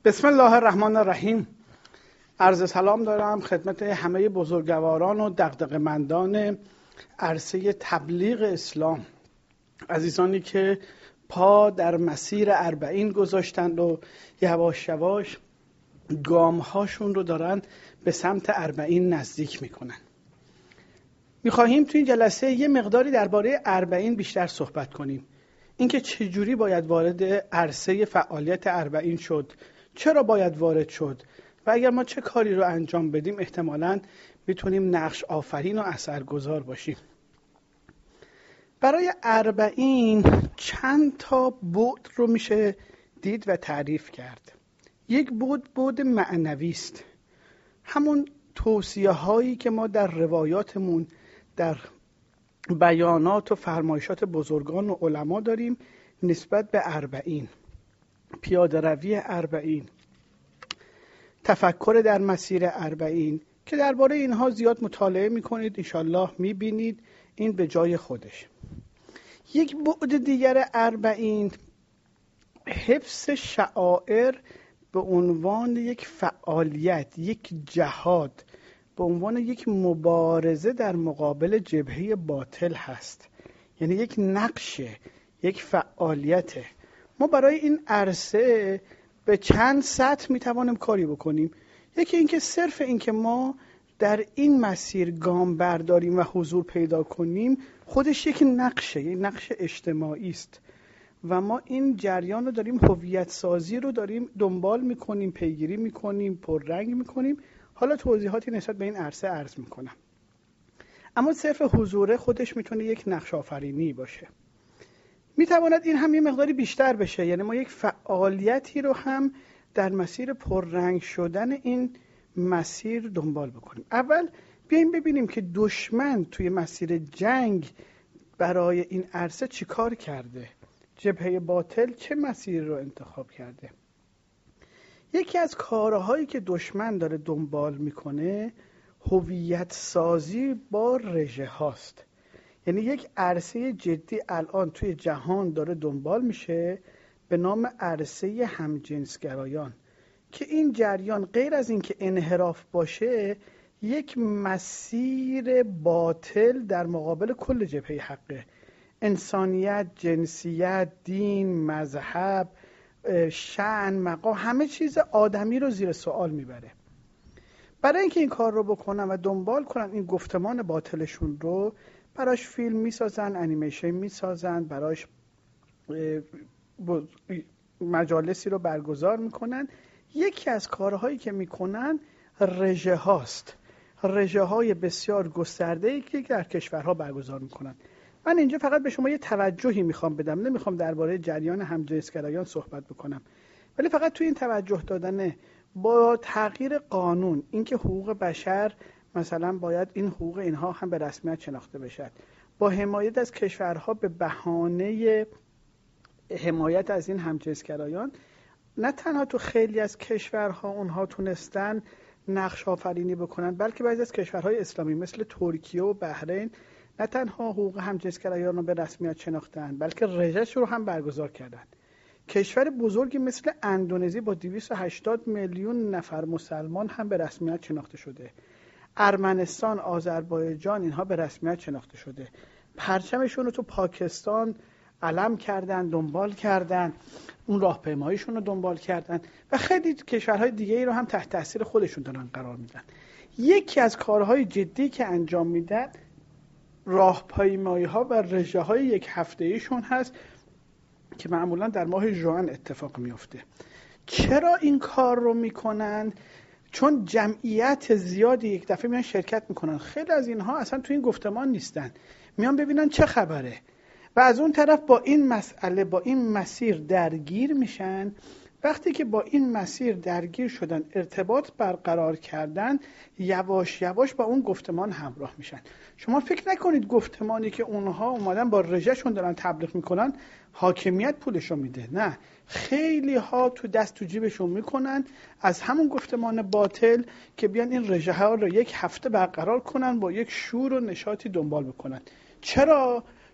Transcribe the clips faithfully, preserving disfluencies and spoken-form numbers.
بسم الله الرحمن الرحیم. عرض سلام دارم خدمت همه بزرگواران و دغدغه‌مندان عرصه تبلیغ اسلام، عزیزانی که پا در مسیر اربعین گذاشتند و یواش یواش گامهاشون رو دارن به سمت اربعین نزدیک میکنن. میخواهیم توی این جلسه یه مقداری درباره اربعین بیشتر صحبت کنیم. اینکه چجوری باید وارد عرصه فعالیت اربعین شد، چرا باید وارد شد و اگر ما چه کاری رو انجام بدیم احتمالاً میتونیم نقش آفرین و اثرگذار باشیم. برای اربعین چند تا بعد رو میشه دید و تعریف کرد. یک بعد بعد معنوی است، همون توصیه هایی که ما در روایاتمون، در بیانات و فرمایشات بزرگان و علما داریم نسبت به اربعین، پیاده روی اربعین، تفکر در مسیر اربعین که درباره اینها زیاد مطالعه میکنید، انشالله میبینید این به جای خودش. یک بعد دیگر اربعین حفظ شعائر به عنوان یک فعالیت، یک جهاد، به عنوان یک مبارزه در مقابل جبهه باطل هست. یعنی یک نقشه، یک فعالیته. ما برای این عرصه به چند سطح میتوانیم کاری بکنیم. یکی اینکه صرف اینکه ما در این مسیر گام برداریم و حضور پیدا کنیم خودش یک نقشه، یک نقش اجتماعی است و ما این جریان رو داریم، هویت سازی رو داریم دنبال میکنیم، پیگیری میکنیم، پررنگ میکنیم. حالا توضیحاتی نسبت به این عرصه عرض میکنم. اما صرف حضور خودش میتونه یک نقش آفرینی باشه. میتواند این هم یه مقداری بیشتر بشه، یعنی ما یک فعالیتی رو هم در مسیر پررنگ شدن این مسیر دنبال بکنیم. اول بیاییم ببینیم که دشمن توی مسیر جنگ برای این عرصه چی کار کرده، جبهه باطل چه مسیر رو انتخاب کرده. یکی از کارهایی که دشمن داره دنبال میکنه هویت سازی با رژه هاست. یعنی یک عرصه جدی الان توی جهان داره دنبال میشه به نام عرصه همجنسگرایان که این جریان غیر از این که انحراف باشه یک مسیر باطل در مقابل کل جبهه حقه. انسانیت، جنسیت، دین، مذهب، شأن، مقام، همه چیز آدمی رو زیر سوال میبره. برای اینکه این کار رو بکنن و دنبال کنن این گفتمان باطلشون رو، براش فیلم میسازن، انیمیشن میسازن، براش مجالسی رو برگزار میکنن. یکی از کارهایی که میکنن رژه هاست، رژه های بسیار گسترده‌ای که در کشورها برگزار میکنن. من اینجا فقط به شما یه توجهی میخوام بدم، نمیخوام درباره جریان همجنسگرایان صحبت بکنم، ولی فقط توی این توجه دادنه با تغییر قانون، اینکه حقوق بشر مثلا باید این حقوق اینها هم به رسمیت شناخته بشد، با حمایت از کشورها به بهانه حمایت از این همجنسگرایان، نه تنها تو خیلی از کشورها اونها تونستن نقش آفرینی بکنن، بلکه بعضی از کشورهای اسلامی مثل ترکیه و بحرین نه تنها حقوق همجنسگرایان رو به رسمیت شناختن، بلکه رژه‌اش رو هم برگزار کردن. کشور بزرگی مثل اندونزی با دویست و هشتاد میلیون نفر مسلمان هم به رسمیت شناخته شده. ارمنستان، آذربایجان، اینها به رسمیت شناخته شده. پرچمشون رو تو پاکستان علم کردن، دنبال کردن، اون راهپیماییشون رو دنبال کردن و خیلی کشورهای دیگه ای رو هم تحت تاثیر خودشون دارن قرار میدن. یکی از کارهای جدی که انجام میدن راهپیمایی ها و رژه های یک هفته ایشون هست که معمولا در ماه ژوئن اتفاق میفته. چرا این کار رو میکنن؟ چون جمعیت زیادی یک دفعه میان شرکت میکنن. خیلی از اینها اصلا تو این گفتمان نیستن، میان ببینن چه خبره و از اون طرف با این مسئله، با این مسیر درگیر میشن. وقتی که با این مسیر درگیر شدن، ارتباط برقرار کردن، یواش یواش با اون گفتمان همراه میشن. شما فکر نکنید گفتمانی که اونها اومدن با رژه‌شون دارن تبلیغ میکنن حاکمیت پولشو میده. نه، خیلی ها تو دست تو جیبشون میکنن از همون گفتمان باطل که بیان این رژه ها رو یک هفته برقرار کنن، با یک شور و نشاطی دنبال بکنن. چرا؟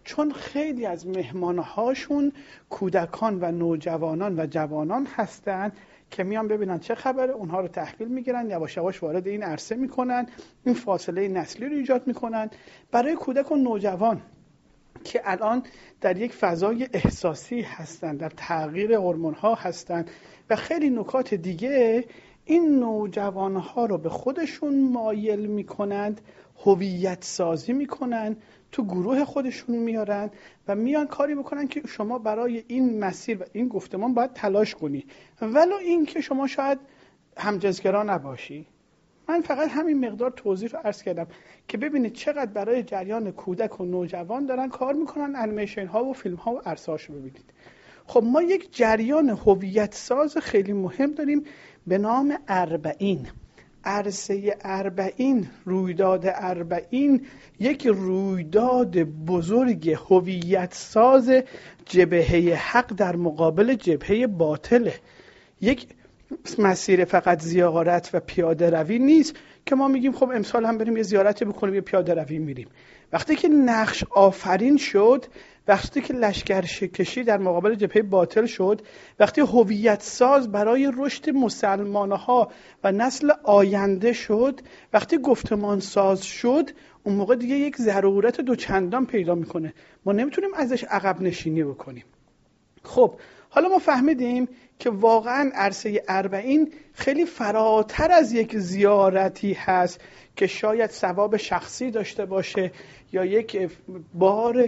چون خیلی از مهمانهاشون کودکان و نوجوانان و جوانان هستن که میان ببینن چه خبره، اونها رو تحویل میگیرن، یواش یواش وارد این عرصه میکنن، این فاصله نسلی رو ایجاد میکنن. برای کودک و نوجوان که الان در یک فضای احساسی هستن، در تغییر هورمون‌ها هستن و خیلی نکات دیگه، این نوجوانها رو به خودشون مایل میکنند، هویت سازی میکنن، تو گروه خودشون میارن و میان کاری بکنن که شما برای این مسیر و این گفتمان باید تلاش کنی، ولو این که شما شاید همجنسگرا نباشی. من فقط همین مقدار توضیح رو عرض کردم که ببینید چقدر برای جریان کودک و نوجوان دارن کار میکنن. انیمیشن ها و فیلم ها و عرصه‌هاش رو ببینید. خب ما یک جریان هویت ساز خیلی مهم داریم به نام اربعین. عرصه اربعین، رویداد اربعین، یک رویداد بزرگ هویت ساز جبهه حق در مقابل جبهه باطله. یک مسیر فقط زیارت و پیاده روی نیست که ما میگیم خب امسال هم بریم یه زیارتی بکنیم یه پیاده روی میریم. وقتی که نقش آفرین شد، وقتی که لشکر کشی در مقابل جبهه باطل شد، وقتی هویت ساز برای رشد مسلمان‌ها و نسل آینده شد، وقتی گفتمان ساز شد، اون موقع دیگه یک ضرورت دوچندان پیدا میکنه. ما نمیتونیم ازش عقب نشینی بکنیم. خب حالا ما فهمیدیم که واقعا عرصه اربعین خیلی فراتر از یک زیارتی هست که شاید ثواب شخصی داشته باشه یا یک بار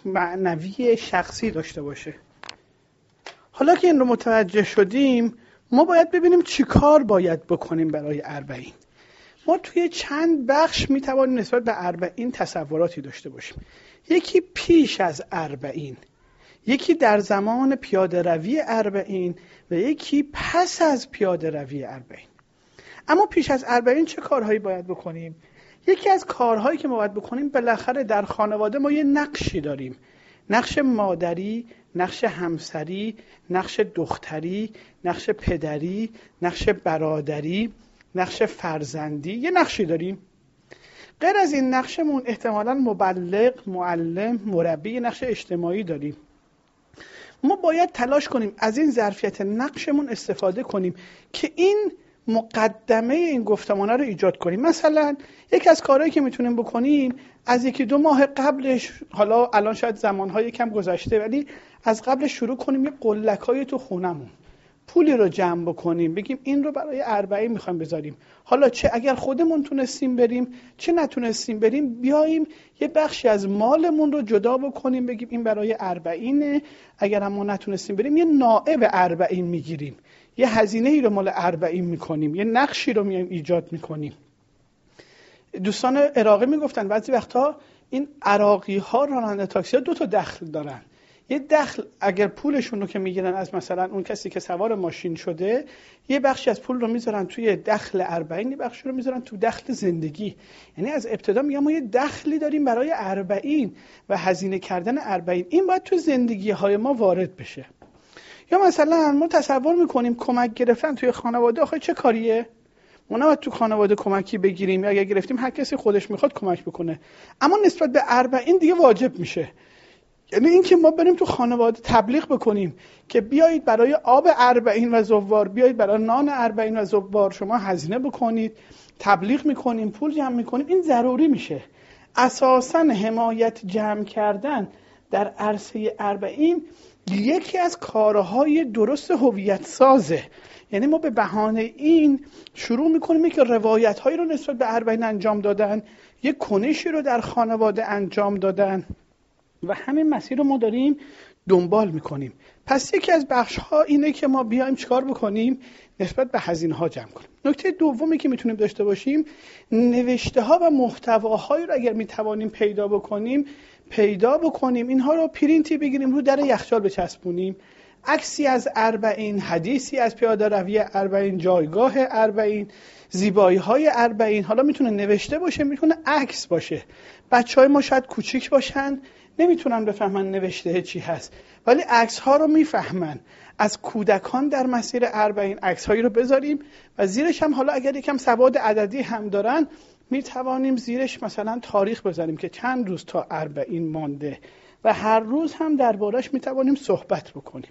معنوی شخصی داشته باشه. حالا که این رو متوجه شدیم، ما باید ببینیم چی کار باید بکنیم برای اربعین. ما توی چند بخش میتوانیم نسبت به اربعین تصوراتی داشته باشیم. یکی پیش از اربعین، یکی در زمان پیاده روی اربعین و یکی پس از پیاده روی اربعین. اما پیش از اربعین چه کارهایی باید بکنیم؟ یکی از کارهایی که ما باید بکنیم، بالاخره در خانواده ما یه نقشی داریم. نقش مادری، نقش همسری، نقش دختری، نقش پدری، نقش برادری، نقش فرزندی، یه نقشی داریم. غیر از این نقشمون احتمالاً مبلغ، معلم، مربی، نقش اجتماعی داریم. ما باید تلاش کنیم از این ظرفیت نقشمون استفاده کنیم که این مقدمه این گفتمانه رو ایجاد کنیم. مثلا یکی از کارهایی که میتونیم بکنیم، از یکی دو ماه قبلش، حالا الان شاید زمانهای کم گذشته ولی از قبلش شروع کنیم یه قلکای تو خونمون پولی رو جمع بکنیم، بگیم این رو برای اربعین میخوایم بذاریم. حالا چه اگر خودمون تونستیم بریم، چه نتونستیم بریم، بیاییم یه بخشی از مالمون رو جدا بکنیم، بگیم این برای اربعینه. اگر هم ما نتونستیم بریم، یه نائب اربعین میگیریم، یه هزینه ای رو مال اربعین میکنیم، یه نقشی رو میایم ایجاد میکنیم. دوستان عراقی میگفتن بعضی وقتا این عراقی ها راننده تاکسی ها دو تا دخل دارن. یه دخل اگر پولشون رو که میگیرن از مثلا اون کسی که سوار ماشین شده، یه بخشی از پول رو میذارن توی دخل اربعین، یه بخشی رو میذارن تو دخل زندگی. یعنی از ابتدا میگم ما یه دخلی داریم برای اربعین و هزینه کردن اربعین، این باید تو زندگی های ما وارد بشه. یا مثلا ما تصور میکنیم کمک گرفتن توی خانواده آخه چه کاریه؟ ما نباید تو خانواده کمکی بگیریم، یا اگر گرفتیم هر کسی خودش میخواد کمک بکنه. اما نسبت به اربعین دیگه واجب میشه. یعنی این که ما بریم تو خانواده تبلیغ بکنیم که بیایید برای آب اربعین و زوار، بیایید برای نان اربعین و زوار شما هزینه بکنید، تبلیغ میکنیم، پول جمع میکنیم، این ضروری میشه. اساساً حمایت جمع کردن در عرصه اربعین یکی از کارهای درست هویت سازه. یعنی ما به بهانه این شروع میکنیم که روایت هایی رو نسبت به اربعین انجام دادن، یک کنشی رو در خانواده انجام دادن و همین مسیر رو ما داریم دنبال میکنیم. پس یکی از بخش ها اینه که ما بیایم چیکار بکنیم؟ نسبت به هزینه ها جمع کنیم. نکته دومی که میتونیم داشته باشیم، نوشته ها و محتواهایی رو اگر میتوانیم پیدا بکنیم پیدا بکنیم، اینها رو پرینتی بگیریم، رو در یخچال بچسبونیم. عکسی از اربعین، حدیثی از پیاده روی اربعین، جایگاه اربعین، زیبایی های اربعین. حالا میتونه نوشته باشه، میتونه عکس باشه. بچهای ما شاید کوچیک باشن، نمیتونن بفهمن نوشته چی هست، ولی عکس ها رو میفهمن. از کودکان در مسیر اربعین عکس هایی رو بذاریم و زیرش هم حالا اگر یکم سواد عددی هم دارن، میتوانیم زیرش مثلا تاریخ بذاریم که چند روز تا اربعین مانده، و هر روز هم دربارش میتوانیم صحبت بکنیم.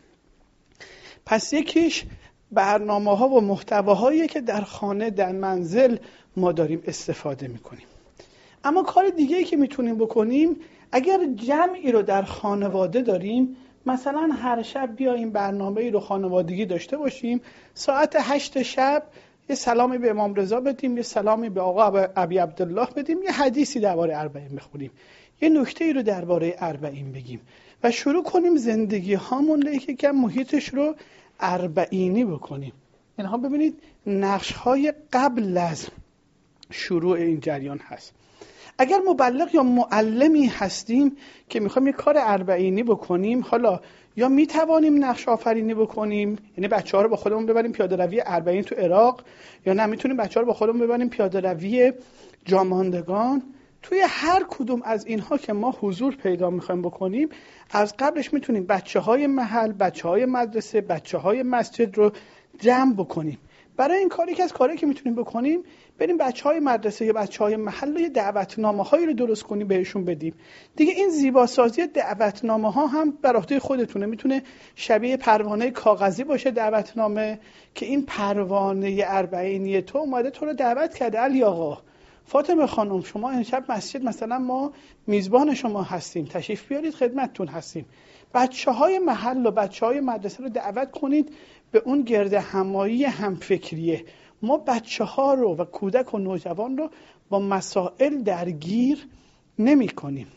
پس یکیش برنامه ها و محتواهایی که در خانه در منزل ما داریم استفاده میکنیم. اما کار دیگه‌ای که میتونیم بکنیم، اگر جمعی رو در خانواده داریم، مثلا هر شب بیاییم برنامه‌ای رو خانوادگی داشته باشیم، ساعت هشت شب یه سلامی به امام رضا بدیم، یه سلامی به آقا ابی عبدالله بدیم، یه حدیثی درباره اربعین بخونیم، یه نکته‌ای رو درباره اربعین بگیم و شروع کنیم زندگی هامون رو یک کم محیطش رو اربعینی بکنیم. اینها ببینید نقش‌های قبل از شروع این جریان هست. اگر مبلغ یا معلمی هستیم که میخوایم یه کار اربعینی بکنیم، حالا یا میتوانیم نقش آفرینی بکنیم، یعنی بچه‌ها رو با خودمون ببریم پیاده روی اربعین تو عراق، یا نه میتونیم بچه‌ها رو با خودمون ببریم پیاده روی جاماندگان. توی هر کدوم از اینها که ما حضور پیدا میخوایم بکنیم، از قبلش میتونیم بچه‌های محل، بچه‌های مدرسه، بچه‌های مسجد رو جمع بکنیم. برای این کاری که از کاری که میتونیم بکنیم، بریم بچه‌های مدرسه یا بچه‌های محل یه دعوتنامه‌هایی رو درست کنیم بهشون بدیم. دیگه این زیباسازی دعوتنامه‌ها هم بر عهده خودتونه. میتونه شبیه پروانه کاغذی باشه دعوتنامه، که این پروانه اربعینی تو اومده تو رو دعوت کرده. علی آقا، فاطمه خانم، شما امشب مسجد مثلا ما میزبان شما هستیم، تشریف بیارید، خدمتتون هستیم. بچه‌های محل و بچه‌های مدرسه رو دعوت کنید به اون گرد همایی همفکریه. ما بچه‌ها رو و کودک و نوجوان رو با مسائل درگیر نمی کنیم.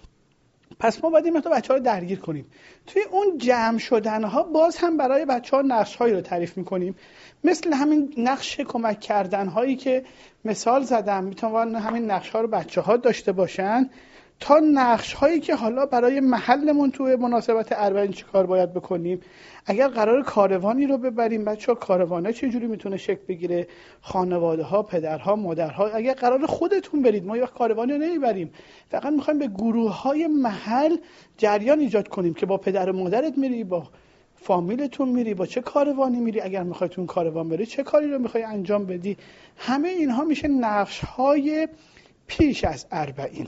پس ما باید این مقدار بچه‌ها رو درگیر کنیم. توی اون جمع شدن‌ها باز هم برای بچه‌ها نقش‌هایی رو تعریف می‌کنیم، مثل همین نقش کمک کردن‌هایی که مثال زدم. میتونن همین نقش‌ها رو بچه‌ها داشته باشن، تا نقش‌هایی که حالا برای محلمون توی مناسبت اربعین چی کار باید بکنیم. اگر قرار کاروانی رو ببریم، بچه‌ها کاروانه چه جوری میتونه شکل بگیره، خانواده‌ها، پدرها، مادرها. اگر قرار خودتون برید، ما یک کاروانی رو نمیبریم، فقط می‌خوایم به گروه‌های محل جریان ایجاد کنیم که با پدر و مادرت میری، با فامیلتون میری، با چه کاروانی میری، اگر می‌خوای تو کاروان بری چه کاری رو می‌خوای انجام بدی. همه اینها میشه نقش‌های پیش از اربعین.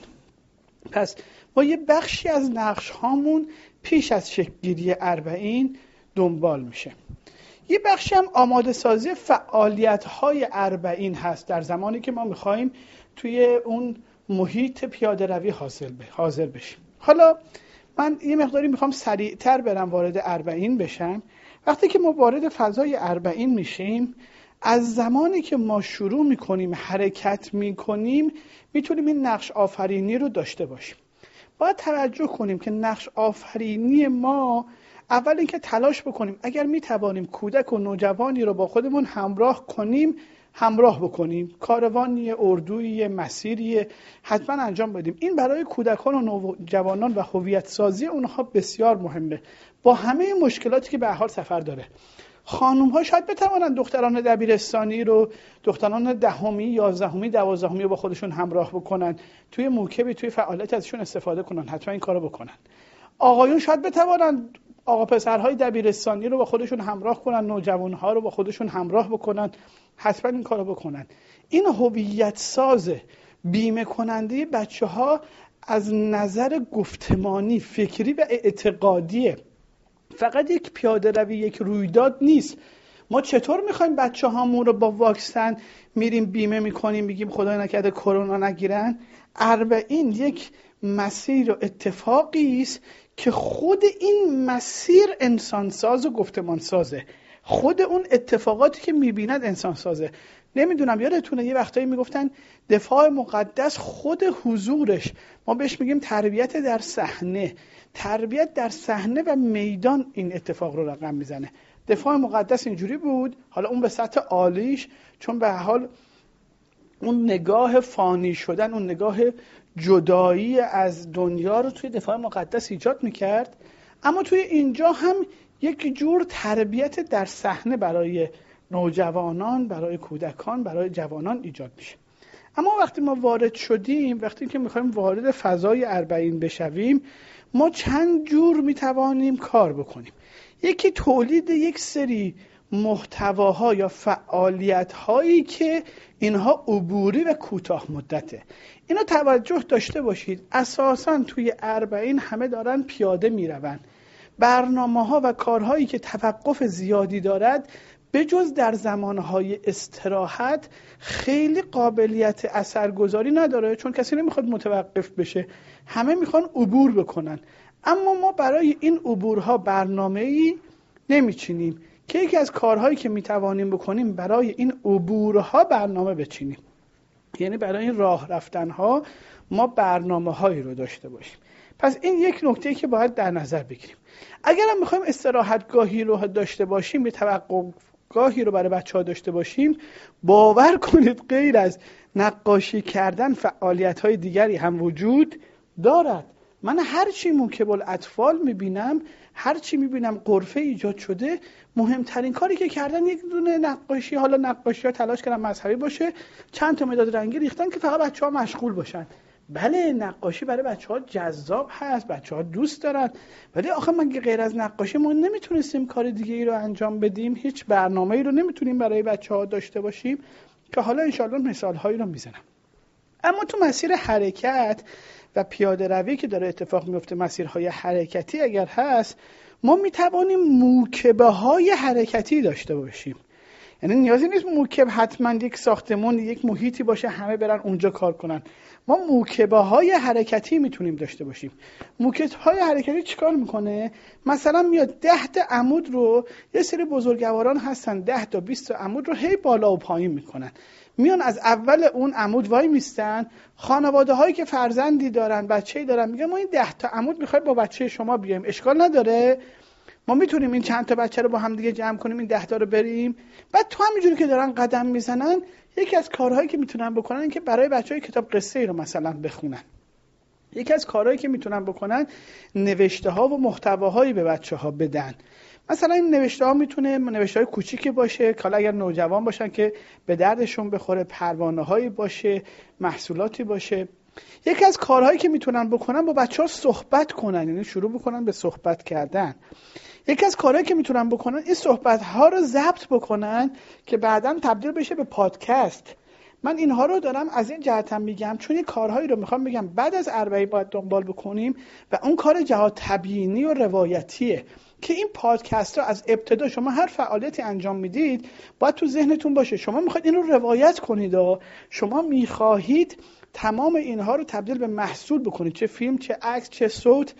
پس ما یه بخشی از نقش هامون پیش از شکل‌گیری اربعین دنبال میشه. یه بخشی هم آماده سازی فعالیت های اربعین هست، در زمانی که ما میخوایم توی اون محیط پیاده روی حاضر حاضر بشیم. حالا من یه مقداری میخوام سریعتر برم وارد اربعین بشم. وقتی که ما وارد فضای اربعین میشیم، از زمانی که ما شروع میکنیم حرکت میکنیم، میتونیم این نقش آفرینی رو داشته باشیم. باید توجه کنیم که نقش آفرینی ما اول اینکه تلاش بکنیم اگر میتوانیم کودک و نوجوانی رو با خودمون همراه کنیم، همراه بکنیم. کاروانی، اردوی، مسیری حتما انجام بدیم. این برای کودکان و نوجوانان و هویت سازی اونها بسیار مهمه، با همه مشکلاتی که به هر حال سفر داره. خانوم ها شاید بتوانند دختران دبیرستانی رو، دختران دهمی، یازدهمی، دوازدهمی رو با خودشون همراه بکنن، توی موکبی، توی فعالیت ازشون استفاده کنن. حتما این کارو بکنن. آقایون شاید بتوانند آقا پسرهای دبیرستانی رو با خودشون همراه کنن، نوجوان ها رو با خودشون همراه بکنن. حتما این کارو بکنن. این هویت ساز، بیمه کننده بچه ها از نظر گفتمانی، فکری و اعتقادیه. فقط یک پیاده روی، یک رویداد نیست. ما چطور میخوایم بچه هامون رو با واکسن میریم بیمه میکنیم، بگیم خدای نکرده کرونا نگیرن؟ اربعین یک مسیر و اتفاقی است که خود این مسیر انسانساز و گفتمان سازه. خود اون اتفاقاتی که میبیند انسان سازه. نمیدونم یادتونه یه وقتایی میگفتن دفاع مقدس خود حضورش، ما بهش میگیم تربیت در صحنه. تربیت در صحنه و میدان این اتفاق رو رقم میزنه. دفاع مقدس اینجوری بود. حالا اون به سطح عالیش، چون به حال اون نگاه فانی شدن، اون نگاه جدایی از دنیا رو توی دفاع مقدس ایجاد میکرد. اما توی اینجا هم یک جور تربیت در صحنه برای نوجوانان، برای کودکان، برای جوانان ایجاد میشه. اما وقتی ما وارد شدیم، وقتی که میخوایم وارد فضای اربعین بشویم، ما چند جور میتوانیم کار بکنیم. یکی تولید یک سری محتواها یا فعالیت هایی که اینها عبوری و کوتاه مدته. اینا توجه داشته باشید اساساً توی اربعین همه دارن پیاده میروند. برنامه ها و کارهایی که توقف زیادی دارد به جز در زمانهای استراحت خیلی قابلیت اثرگذاری نداره، چون کسی نمیخواد متوقف بشه، همه میخوان عبور بکنن. اما ما برای این عبورها برنامه‌ای نمیچینیم که یکی از کارهایی که میتوانیم بکنیم برای این عبورها برنامه بچینیم، یعنی برای این راه رفتنها ما برنامه هایی رو داشته باشیم. پس این یک نکته‌ای که باید در نظر بگیریم. اگر هم میخوایم استراحتگاهی رو داشته باشیم، به توقفگاهی رو برای بچه‌ها داشته باشیم، باور کنید غیر از نقاشی کردن فعالیت‌های دیگری هم وجود دارد. من هر چی موکب الاطفال میبینم، هر چی میبینم غرفه ایجاد شده، مهمترین کاری که کردن یک دونه نقاشی، حالا نقاشی ها تلاش کردن مذهبی باشه، چند تا مداد رنگی ریختن که فقط بچه‌ها مشغول باشن. بله نقاشی برای بچه‌ها جذاب هست، بچه‌ها دوست دارن، ولی آخه مگه غیر از نقاشی ما نمیتونستیم کار دیگه ای رو انجام بدیم؟ هیچ برنامه‌ای رو نمیتونیم برای بچه‌ها داشته باشیم؟ که حالا انشالله مثال‌هایی رو میزنم. اما تو مسیر حرکت و پیاده روی که داره اتفاق میفته، مسیرهای حرکتی اگر هست، ما میتوانیم موکبه های حرکتی داشته باشیم. یعنی نیازی نیست موکب حتما یک ساختمون، یک محیطی باشه همه برن اونجا کار کنن. ما موکبه های حرکتی میتونیم داشته باشیم. موکبه های حرکتی چیکار میکنه؟ مثلا میاد ده تا عمود رو، یه سری بزرگواران هستن ده تا بیست تا عمود رو هی بالا و پایین میکنن، میان از اول اون عمود وای میستن. خانواده هایی که فرزندی دارن، بچه‌ای دارن، میگن ما این ده تا عمود میخوایم با بچه شما بیایم، اشکال نداره، ما میتونیم این چند تا بچه رو با هم دیگه جمع کنیم، این ده تا رو بریم. بعد تو همینجوری که دارن قدم میزنن، یکی از کارهایی که میتونن بکنن این که برای بچهای کتاب قصه ای رو مثلا بخونن. یکی از کارهایی که میتونن بکنن نوشته ها و محتواهایی به بچه ها بدن. مثلا این نوشته ها میتونه نوشته های کوچیکی باشه که اگر نوجوان باشن که به دردشون بخوره، پروانه هایی باشه، محصولاتی باشه. یکی از کارهایی که میتونن بکنن با بچه ها صحبت کنن، یعنی شروع بکنن به صحبت کردن. یکی از کارهایی که میتونن بکنن این صحبت ها رو ضبط بکنن که بعداً تبدیل بشه به پادکست. من اینها رو دارم از این جهتم میگم چون این کارهایی رو میخوام بگم بعد از اربعین باید دنبال بکنیم و اون کار جهات تبیینی و روایتیه که این پادکست ها از ابتدا شما هر فعالیتی انجام میدید باید تو ذهنتون باشه شما میخواید این رو روایت کنید و شما میخواهید تمام اینها رو تبدیل به محصول بکنید، چه فیلم، چه عکس، چه صوت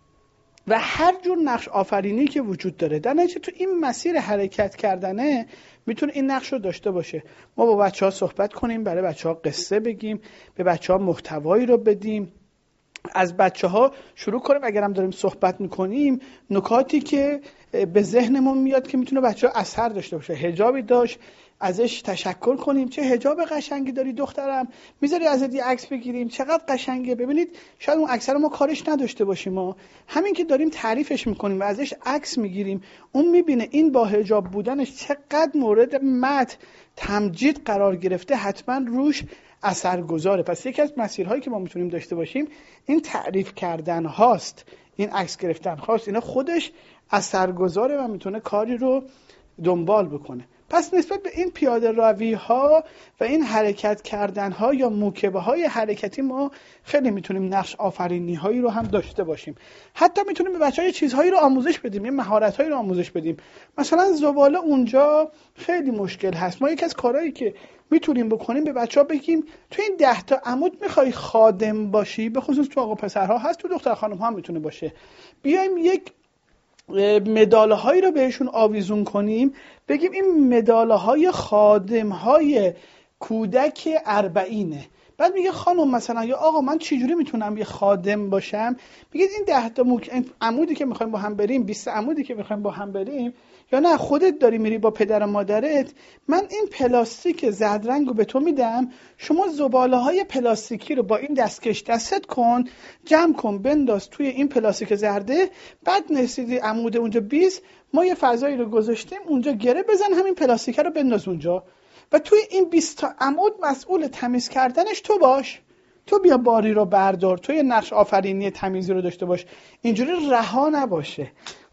و هر جور نقش آفرینی که وجود داره. در نتیجه تو این مسیر حرکت کردنه میتونه این نقش رو داشته باشه. ما با بچه ها صحبت کنیم، برای بچه ها قصه بگیم، به بچه ها محتوایی رو بدیم، از بچه ها شروع کنیم. اگر هم داریم صحبت میکنیم نکاتی که به ذهنمون میاد که میتونه بچه ها اثر داشته باشه. حجابی داشت ازش تشکر کنیم، چه حجاب قشنگی داری دخترم، میذاری ازت یه عکس بگیریم، چقدر قشنگه. ببینید شاید اون عکس رو ما کارش نداشته باشیم، ما همین که داریم تعریفش میکنیم و ازش عکس میگیریم، اون میبینه این با حجاب بودنش چقدر مورد مدح تمجید قرار گرفته، حتما روش اثر گذاره. پس یکی از مسیرهایی که ما میتونیم داشته باشیم این تعریف کردن هاست، این عکس گرفتن هاست. اینا خودش اثر گذاره و میتونه کاری رو دنبال بکنه. پس نسبت به این پیاده روی ها و این حرکت کردن ها یا موکبه های حرکتی ما خیلی میتونیم نقش آفرینی هایی رو هم داشته باشیم. حتی میتونیم به بچه‌ها چیزهایی رو آموزش بدیم، یه مهارت هایی رو آموزش بدیم. مثلا زباله اونجا خیلی مشکل هست. ما یکی از کارهایی که میتونیم بکنیم به بچه‌ها بگیم تو این ده تا عمود میخوای خادم باشی، به خصوص تو آقا پسرها هست، تو دختر خانم ها هم میتونه باشه. بیایم یک مداله هایی رو بهشون آویزون کنیم، بگیم این مداله های خادم های کودک اربعینه. بعد میگه خانم مثلا یا آقا من چجوری میتونم یه خادم باشم؟ میگه این ده تا موک... عمودی که میخوایم با هم بریم، بیست عمودی که میخوایم با هم بریم، یا نه خودت داری میری با پدر و مادرت، من این پلاستیک زرد رنگ رو به تو میدم، شما زباله های پلاستیکی رو با این دستکش دستت کن، جمع کن، بنداز توی این پلاستیک زرده. بعد نسیدی عمود اونجا بیست، ما یه فضایی رو گذاشتیم اونجا، گره بزن همین پلاستیک رو بنداز اونجا و توی این بیست تا عمود مسئول تمیز کردنش تو باش، تو بیا باری رو بردار، تو یه نقش آفرینی تمیزی رو داشته باش، اینجوری رها نباشه.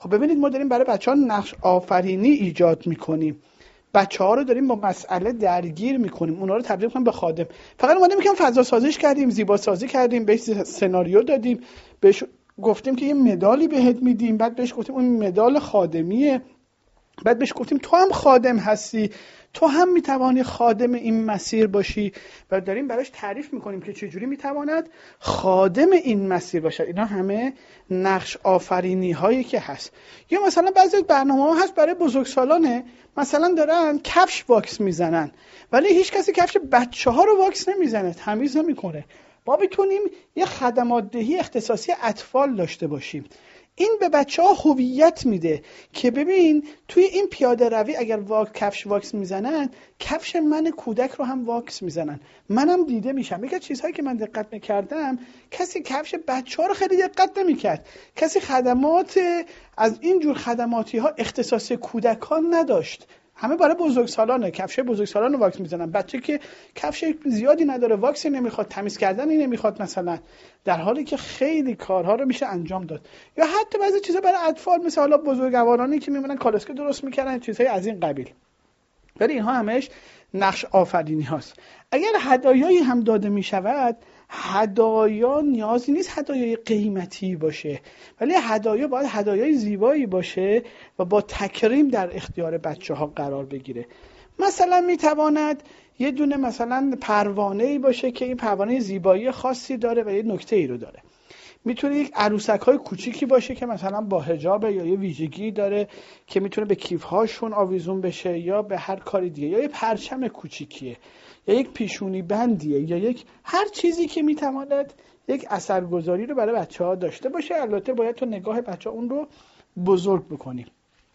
خب ببینید ما داریم برای بچه‌ها نقش آفرینی ایجاد میکنیم، بچه‌ها رو داریم با مسئله درگیر میکنیم، اونها رو تبدیل کنیم به خادم. فقط اومدیم میگم فضا سازیش کردیم، زیبا سازی کردیم، بهش سناریو دادیم، بهش گفتیم که یه مدالی بهت میدیم، بعد بهش گفتیم اون مدال خادمیه، بعد بهش گفتیم تو هم خادم هستی، تو هم میتوانی خادم این مسیر باشی و داریم براش تعریف میکنیم که چجوری میتواند خادم این مسیر باشد. اینا همه نقش آفرینی هایی که هست. یا مثلا بعضی برنامه ها هست برای بزرگسالانه، مثلا دارن کفش واکس میزنن ولی هیچ کسی کفش بچه ها رو واکس نمیزنه، تمیز نمیکنه. ما میتونیم یه خدمات دهی اختصاصی اطفال داشته باشیم. این به بچه ها هویت میده که ببین توی این پیاده روی اگر واک کفش واکس میزنن، کفش من کودک رو هم واکس میزنن، منم دیده میشم. یکی از چیزهایی که من دقت میکردم، کسی کفش بچه ها رو خیلی دقت نمیکرد، کسی خدمات از این جور خدماتی ها اختصاص کودکان نداشت، همه برای بزرگسالانه، کفش بزرگسالان واکس میزنن. بچه که کفش زیادی نداره، واکسی نمیخواد، تمیز کردنی نمیخواد مثلا، در حالی که خیلی کارها رو میشه انجام داد. یا حتی بعضی چیزا برای اطفال، مثل حالا بزرگوارانی که میمونن کالسکه درست میکردن، چیزهای از این قبیل. ولی اینها همش نقش آفرینی هاست. اگر هدایایی هم داده میشود، هدایا نیازی نیست هدایای قیمتی باشه، ولی هدایا باید هدایای زیبایی باشه و با تکریم در اختیار بچه ها قرار بگیره. مثلا میتواند یه دونه مثلا پروانه‌ای باشه که این پروانه زیبایی خاصی داره و یه نکته ای رو داره. میتونه یک عروسک های کوچیکی باشه که مثلا با حجاب یا یه ویژگی داره که میتونه به کیف هاشون آویزون بشه یا به هر کاری دیگه، یا یه پرچم کوچیکیه یا یک پیشونی بندیه یا یک هر چیزی که میتواند یک اثرگذاری رو برای بچه ها داشته باشه. البته باید تو نگاه بچه ها اون رو بزرگ بکنیم.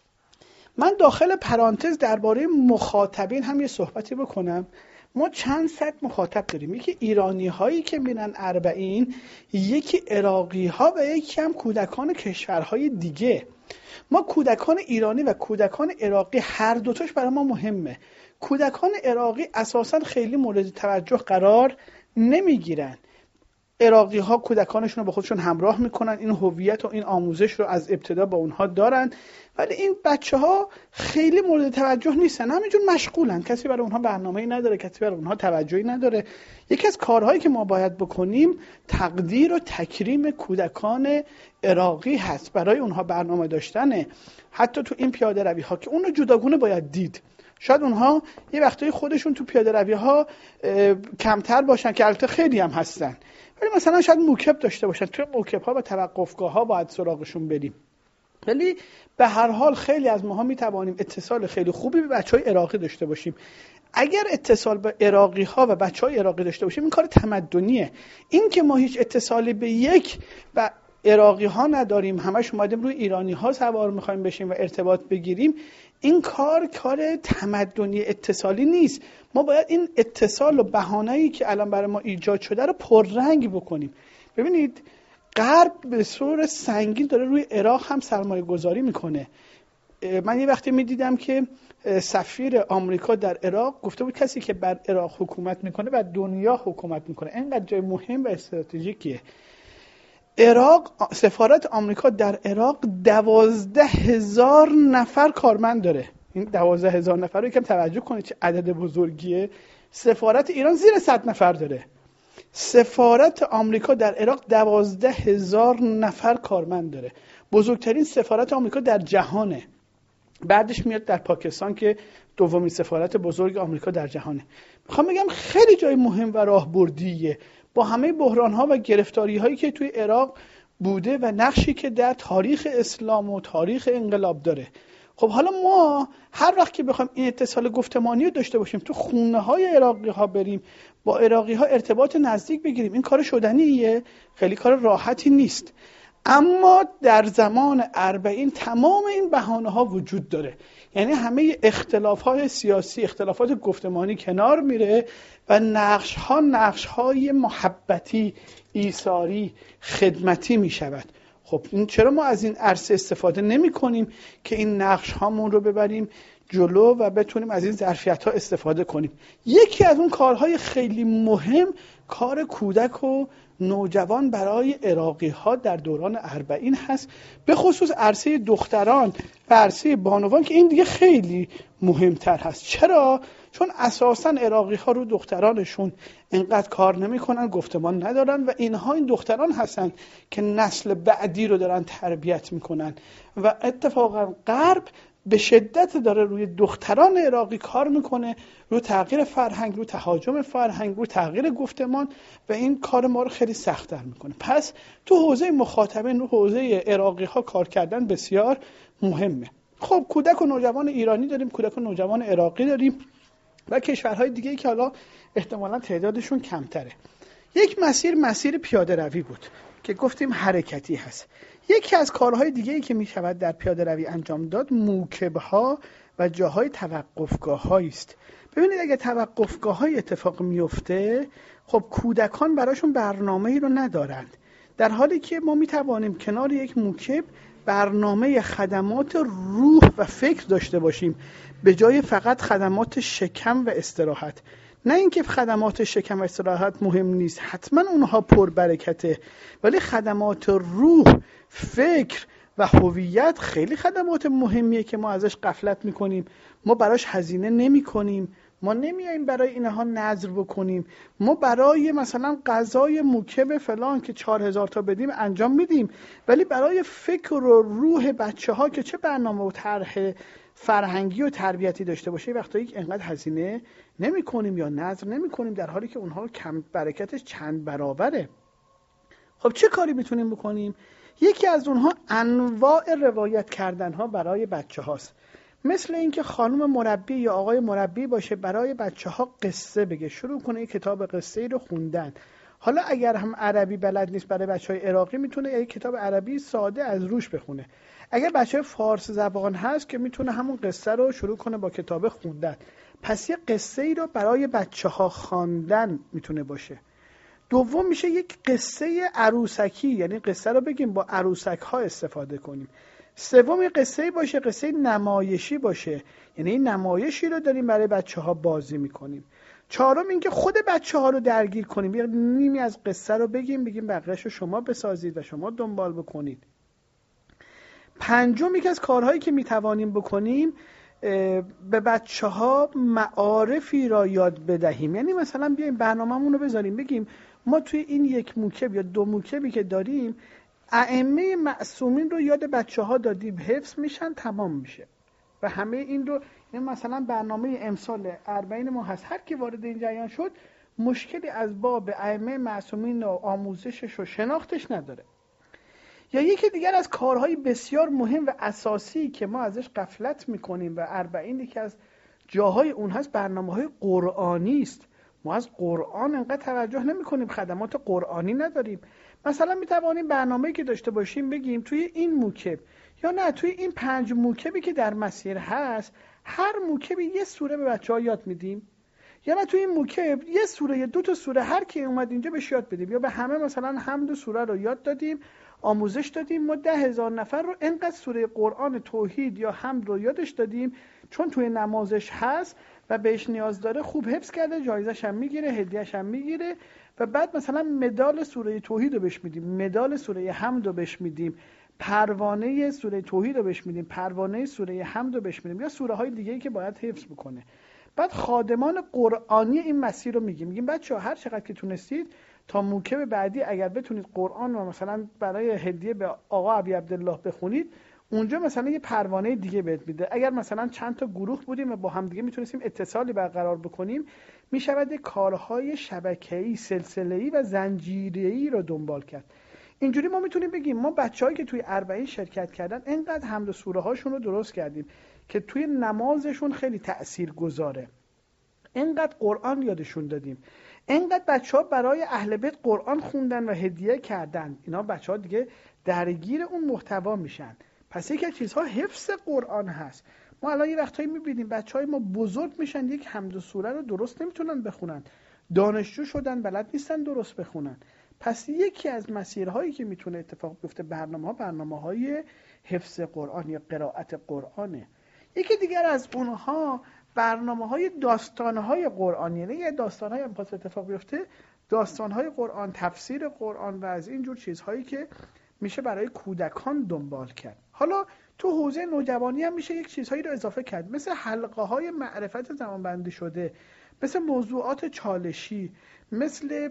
من داخل پرانتز درباره مخاطبین هم یه صحبتی بکنم. ما چند صد مخاطب داریم، یکی ایرانی هایی که میرن اربعین، یکی عراقی ها و یکی هم کودکان کشورهای دیگه. ما کودکان ایرانی و کودکان عراقی هر دوتاش برای ما مهمه. کودکان عراقی اساساً خیلی مورد توجه قرار نمیگیرن. عراقی ها کودکانشون رو با خودشون همراه میکنن، این هویت و این آموزش رو از ابتدا با اونها دارن، ولی این بچه ها خیلی مورد توجه نیستن، همینجور مشغولن، کسی برای اونها برنامه‌ای نداره، کسی برای اونها توجهی نداره. یکی از کارهایی که ما باید بکنیم تقدیر و تکریم کودکان عراقی هست، برای اونها برنامه داشتنه. حتی تو این پیاده روی ها که اون رو جداگونه باید دید. شاید اونها یه وقتایی خودشون تو پیاده روی ها کمتر باشن که البته خیلی هم هستن، ولی مثلا شاید موکب داشته باشن، توی موکب ها و توقفگاه ها باید سراغشون بریم. ولی به هر حال خیلی از ماها میتوانیم اتصال خیلی خوبی به بچهای عراقی داشته باشیم. اگر اتصال به عراقی ها و بچهای عراقی داشته باشیم این کار تمدنیه. این که ما هیچ اتصالی به یک و عراقی ها نداریم، همش اومدیم روی ایرانی ها سوار میخوایم بشیم و ارتباط بگیریم، این کار کار تمدنی اتصالی نیست. ما باید این اتصال و بهانه‌ای که الان برای ما ایجاد شده رو پررنگ بکنیم. ببینید غرب به صورت سنگین داره روی عراق هم سرمایه گذاری میکنه. من یه وقتی میدیدم که سفیر آمریکا در عراق گفته بود کسی که بر عراق حکومت میکنه بر دنیا حکومت میکنه. اینقدر جای مهم و استراتژیکیه. عراق، سفارت آمریکا در عراق دوازده هزار نفر کارمند داره. این دوازده هزار نفر رو یکم توجه کنید چه عدد بزرگیه. سفارت ایران زیر صد نفر داره. سفارت آمریکا در عراق دوازده هزار نفر کارمند داره. بزرگترین سفارت آمریکا در جهانه. بعدش میاد در پاکستان که دومین سفارت بزرگ آمریکا در جهانه. میخوام بگم خیلی جای مهم و راهبردیه با همه بحران‌ها و گرفتاری‌هایی که توی عراق بوده و نقشی که در تاریخ اسلام و تاریخ انقلاب داره. خب حالا ما هر وقت که بخوایم این اتصال گفتمانی رو داشته باشیم، تو خونه‌های عراقی‌ها بریم، با عراقی‌ها ارتباط نزدیک بگیریم، این کار شدنیه؟ خیلی کار راحتی نیست. اما در زمان اربعین تمام این بهانه‌ها وجود داره. یعنی همه اختلافات سیاسی، اختلافات گفتمانی کنار میره و نقش‌ها نقش‌های محبتی، ایثاری، خدمتی میشود. خب این چرا ما از این عرصه استفاده نمی کنیم که این نقش هامون رو ببریم جلو و بتونیم از این ظرفیت‌ها استفاده کنیم. یکی از اون کارهای خیلی مهم کار کودک و نوجوان برای عراقی‌ها در دوران اربعین هست، به خصوص عرصه دختران و عرصه بانوان که این دیگه خیلی مهمتر هست. چرا؟ چون اساساً عراقی‌ها رو دخترانشون انقدر کار نمی‌کنن، گفتمان ندارن و اینها این دختران هستن که نسل بعدی رو دارن تربیت می‌کنن و اتفاقاً غرب به شدت داره روی دختران عراقی کار میکنه، روی تغییر فرهنگ، روی تهاجم فرهنگ، روی تغییر گفتمان و این کار ما رو خیلی سخت‌تر میکنه. پس تو حوزه مخاطبین، رو حوزه عراقی ها کار کردن بسیار مهمه. خب کودک و نوجوان ایرانی داریم، کودک و نوجوان عراقی داریم و کشورهای دیگه که حالا احتمالاً تعدادشون کمتره. یک مسیر مسیر پیاده روی بود که گفتیم حرکتی هست. یکی از کارهای دیگه‌ای که می‌شود در پیاده روی انجام داد موکب‌ها و جاهای توقفگاه‌هایی است. ببینید اگه توقفگاه‌های اتفاق میفته، خب کودکان براشون برنامه‌ای رو ندارند، در حالی که ما می‌توانیم کنار یک موکب برنامه خدمات روح و فکر داشته باشیم به جای فقط خدمات شکم و استراحت. نه اینکه خدمات شکم و استراحت مهم نیست، حتما اونها پربرکته، ولی خدمات روح، فکر و هویت خیلی خدمات مهمیه که ما ازش غفلت میکنیم، ما براش هزینه نمی کنیم، ما نمیاییم برای اینها نذر بکنیم، ما برای مثلا غذای موکب فلان که چهار هزار تا بدیم انجام میدیم، ولی برای فکر و روح بچه ها که چه برنامه و طرح فرهنگی و تربیتی داشته باشه وقتی اینقدر هزینه نمی کنیم یا نذر نمی کنیم، در حالی که اونها کم برکتش چند برابره. خب چه کاری میتونیم بکنیم؟ یکی از اونها انواع روایت کردن ها برای بچه هاست. مثل اینکه خانم مربی یا آقای مربی باشه برای بچه ها قصه بگه، شروع کنه یک کتاب قصه ای رو خوندن. حالا اگر هم عربی بلد نیست برای بچه های عراقی میتونه یک کتاب عربی ساده از روش بخونه. اگر بچه فارس زبان هست که میتونه همون قصه رو شروع کنه با کتاب خوندن. پس یه قصه ای رو برای بچه ها خواندن میتونه باشه. دوم میشه یک قصه عروسکی، یعنی قصه رو بگیم با عروسک ها استفاده کنیم. سوم یه قصه باشه قصه نمایشی باشه، یعنی این نمایشی رو داریم برای بچه ها بازی میکنیم. چهارم این که خود بچه ها رو درگیر کنیم، یه نیمی از قصه رو بگیم بگیم بقیه‌اش رو شما بسازید و شما دنبال بکنید. پنجم یکی از کارهایی که میتوانیم بکنیم به بچه ها معارفی را یاد بدهیم، یعنی مثلا بیایم برنامه‌مون رو بذاریم بگیم ما توی این یک موکب یا دو موکبی که داریم ائمه معصومین رو یاد بچه ها دادیم، حفظ میشن، تمام میشه و همه این رو، این مثلا برنامه امسال اربعین ما هست، هر کی وارد این جریان شد مشکلی از باب ائمه معصومین و آموزشش و شناختش نداره. یا یکی دیگر از کارهای بسیار مهم و اساسی که ما ازش غفلت میکنیم و اربعین یکی از جاهای اون هست برنامه‌های قرآنی است. ما از قرآن انقدر توجه نمی‌کنیم، خدمات قرآنی نداریم. مثلا میتوانیم برنامه‌ای که داشته باشیم بگیم توی این موکب یا نه توی این پنج موکبی که در مسیر هست هر موکبی یه سوره به بچه‌ها یاد میدیم، یا نه توی این موکب یه سوره یا دو تا سوره هر کی اومد اینجا بهش یاد بدیم، یا به همه مثلا حمد و سوره رو یاد دادیم، آموزش دادیم، ما ده هزار نفر رو انقدر سوره قرآن توحید یا حمد رو یادش دادیم چون توی نمازش هست و بهش نیاز داره، خوب حفظ کرده، جایزش هم میگیره، هدیه‌اش هم میگیره و بعد مثلا مدال سوره توحید رو بهش میدیم، مدال سوره حمد رو بهش میدیم، پروانه سوره توحید رو بهش میدیم، پروانه سوره حمد رو بهش میدیم، یا سوره های دیگه‌ای که باید حفظ بکنه. بعد خادمان قرآنی این مسیر رو میگیم، میگیم بچه‌ها هر چقدر که تونستید تا موکب بعدی اگر بتونید قرآن رو مثلا برای هدیه به آقا ابی عبدالله بخونید، اونجا مثلا یه پروانه دیگه بهت میده. اگر مثلا چند تا گروه بودیم و با هم دیگه میتونستیم اتصالی برقرار بکنیم، میشود کارهای شبکه‌ای، سلسله‌ای و زنجیره‌ای رو دنبال کرد. اینجوری ما میتونیم بگیم ما بچه‌هایی که توی اربعین شرکت کردن انقدر حمد و سوره هاشون رو درست کردیم که توی نمازشون خیلی تأثیر گذاره، انقدر قرآن یادشون دادیم، انقدر بچه‌ها برای اهل بیت قرآن خوندن و هدیه کردن، اینا بچه‌ها دیگه درگیر اون محتوا میشن. پس یکی از چیزها حفظ قرآن هست. ما الان یه وقتایی میبینیم بچهای ما بزرگ میشن یک حمد و سوره رو درست نمیتونن بخونن، دانشجو شدن بلد نیستن درست بخونن. پس یکی از مسیرهایی که میتونه اتفاق بیفته برنامه‌ها برنامه‌های حفظ قرآن یا قرائت قرآنه. یکی دیگر از اونها برنامه‌های داستان‌های قرآنی، یعنی یه داستان‌های هم پاس اتفاق بیفته، داستان‌های قرآن، تفسیر قرآن و از این جور چیزهایی که میشه برای کودکان دنبال کرد. حالا تو حوزه نوجوانی هم میشه یک چیزهایی رو اضافه کرد، مثل حلقه‌های معرفت زمانبندی شده، مثل موضوعات چالشی، مثل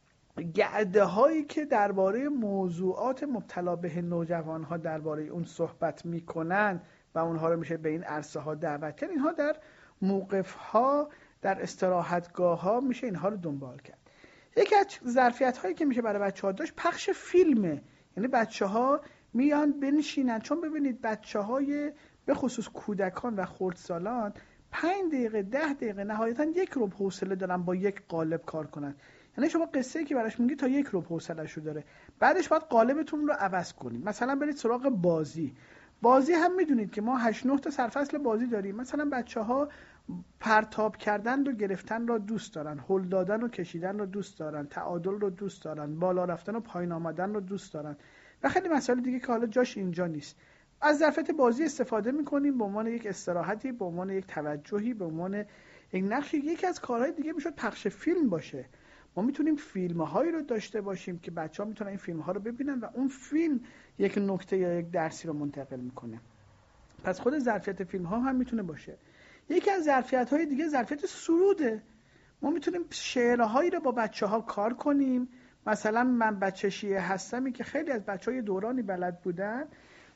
گرده هایی که درباره موضوعات مبتلا به نوجوان‌ها درباره اون صحبت میکنن و اونها رو میشه به این عرصه ها دعوت کرد. اینها در موقف ها، در استراحتگاه ها میشه اینها رو دنبال کرد. یکی از ظرفیت هایی که میشه برای بچه ها داشت پخش فیلمه، یعنی بچه ها میان بنشینن، چون ببینید بچه های به خصوص کودکان و خردسالان پنج دقیقه ده دقیقه نهایتا یک رو حوصله دارن با یک قالب کار کنن. یعنی شما قصه‌ای که براش میگی تا یک رو حوصله‌شو داره، بعدش باید قالبتون رو عوض کنید. مثلا برید سراغ بازی. بازی هم میدونید که ما هشت نه تا سرفصل بازی داریم. مثلا بچه‌ها پرتاب کردن و گرفتن را دوست دارن، هل دادن و کشیدن رو دوست دارن، تعادل رو دوست دارن، بالا رفتن و پایین آمدن رو دوست دارن و خیلی مسائل دیگه که حالا جاش اینجا نیست. از ظرفیت بازی استفاده می‌کنیم به عنوان یک استراحتی، به عنوان یک توجهی، به عنوان یک نقشی. یکی از کارهای دیگه میشد پخش فیلم باشه. ما میتونیم فیلم‌هایی رو داشته باشیم که بچه‌ها میتونن این فیلم‌ها رو ببینن و اون فیلم یک نکته یا یک درسی رو منتقل میکنه. پس خود ظرفیت فیلم‌ها هم میتونه باشه. یکی از ظرفیت‌های دیگه ظرفیت سروده. ما میتونیم شعرهایی رو با بچه‌ها کار کنیم. مثلا من بچه شیعه هستمی که خیلی از بچه‌های دورانی بلد بودن،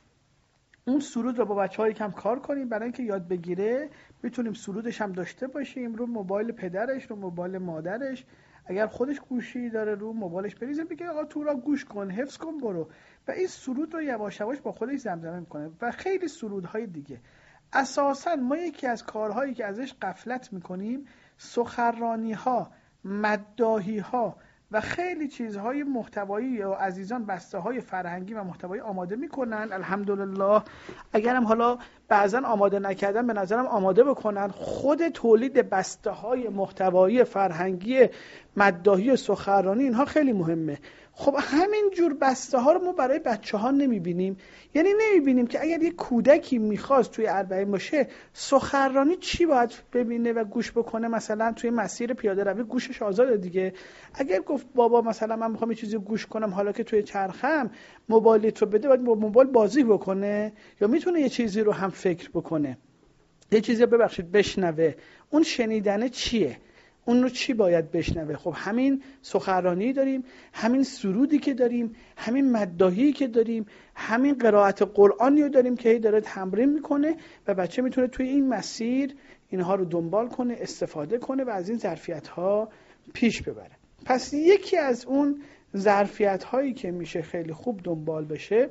اون سرود رو با بچه‌ها یکم کار کنیم برای اینکه یاد بگیره. میتونیم سرودش هم داشته باشیم رو موبایل پدرش، رو موبایل مادرش. اگر خودش گوشی داره رو موبایلش بریزه بگه آقا تو را گوش کن، حفظ کن، برو، و این سرود رو یواش یواش با خودش زمزمه میکنه و خیلی سرودهای دیگه. اساساً ما یکی از کارهایی که ازش غفلت میکنیم سخنرانی‌ها، مداحی‌ها و خیلی چیزهای محتوایی و عزیزان بسته های فرهنگی و محتوایی آماده میکنن. الحمدلله اگرم حالا بعضا آماده نکردن به نظرم آماده بکنن. خود تولید بسته های محتوایی فرهنگی، مداحی و سخنرانی اینها خیلی مهمه. خب همین جور بسته ها رو ما برای بچه ها نمیبینیم. یعنی نمیبینیم که اگر یک کودکی میخواست توی اربعین باشه سخنرانی چی باید ببینه و گوش بکنه. مثلا توی مسیر پیاده روی گوشش آزاده دیگه. اگر گفت بابا مثلا من میخوام یه چیزی گوش کنم حالا که توی چرخم، موبایلت رو بده، باید با موبایل بازی بکنه یا میتونه یه چیزی رو هم فکر بکنه، یه چیزی ببخشید بشنوه. اون شنیدنه چیه؟ اون رو چی باید بشنوه؟ خب همین سخنرانی داریم، همین سرودی که داریم، همین مداحی که داریم، همین قرائت قرآنی رو داریم که هی داره تمرین میکنه و بچه میتونه توی این مسیر اینها رو دنبال کنه، استفاده کنه و از این ظرفیت ها پیش ببره. پس یکی از اون ظرفیت هایی که میشه خیلی خوب دنبال بشه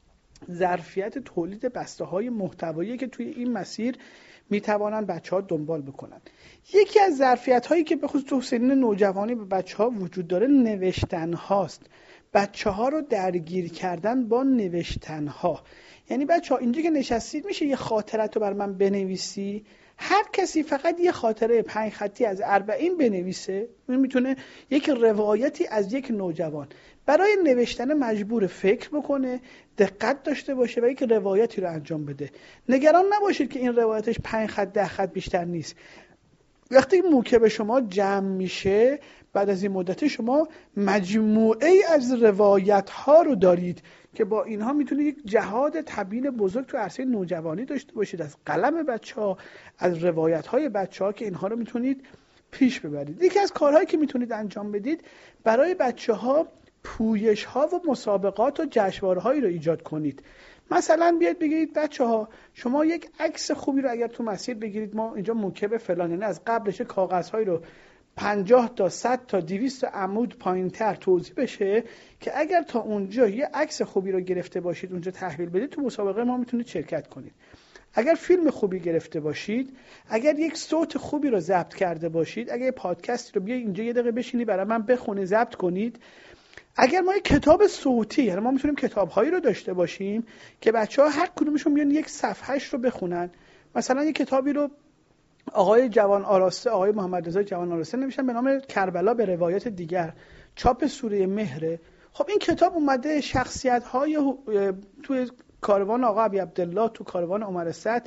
ظرفیت تولید بسته های محتوایی که توی این مسیر میتوانن بچه ها دنبال بکنن. یکی از ظرفیت هایی که به خصوص تو سنین نوجوانی به بچه ها وجود داره نوشتن هاست. بچه ها رو درگیر کردن با نوشتن ها. یعنی بچه ها اینجا که نشستید میشه یه خاطرت رو بر من بنویسی. هر کسی فقط یه خاطره پنج خطی از اربعین بنویسه. میتونه یک روایتی از یک نوجوان برای نوشتن مجبور فکر بکنه، دقت داشته باشه و یک روایتی رو انجام بده. نگران نباشید که این روایتش پنج خط ده خط بیشتر نیست. وقتی موکب شما جمع میشه بعد از این مدت شما مجموعه از روایت ها رو دارید که با اینها میتونید یک جهاد تبیین بزرگ تو عرصه نوجوانی داشته باشید، از قلم بچه ها، از روایت های بچه ها که اینها رو میتونید پیش ببرید. یکی از کارهایی که میتونید انجام بدید برای بچه ها پویش ها و مسابقات و جشنواره هایی رو ایجاد کنید. مثلا بیاید بگید بچه ها شما یک عکس خوبی رو اگر تو مسیر بگیرید، ما اینجا موکب فلان، یعنی از قبلش کاغذ هایی رو پنجاه تا صد تا دویست عمود پایینتر توضیح بشه که اگر تا اونجا یه عکس خوبی رو گرفته باشید اونجا تحویل بدید تو مسابقه ما میتونید شرکت کنید. اگر فیلم خوبی گرفته باشید، اگر یک صوت خوبی رو ضبط کرده باشید، اگر پادکست رو بیاید اینجا یه دقیقه بشینی برای من بخونی ضبط کنید. اگر ما یک کتاب صوتی، یعنی ما میتونیم کتاب‌هایی رو داشته باشیم که بچه‌ها هر کدومشون بیان یک صفحه‌اش رو بخونن. مثلا یک کتابی رو آقای جوان آراسته، آقای محمد رضا جوان آراسته نوشتن به نام کربلا به روایت دیگر، چاپ سوره مهره. خب این کتاب اومده شخصیت‌های توی کاروان آقا ابی عبدالله، تو کاروان عمر اسد،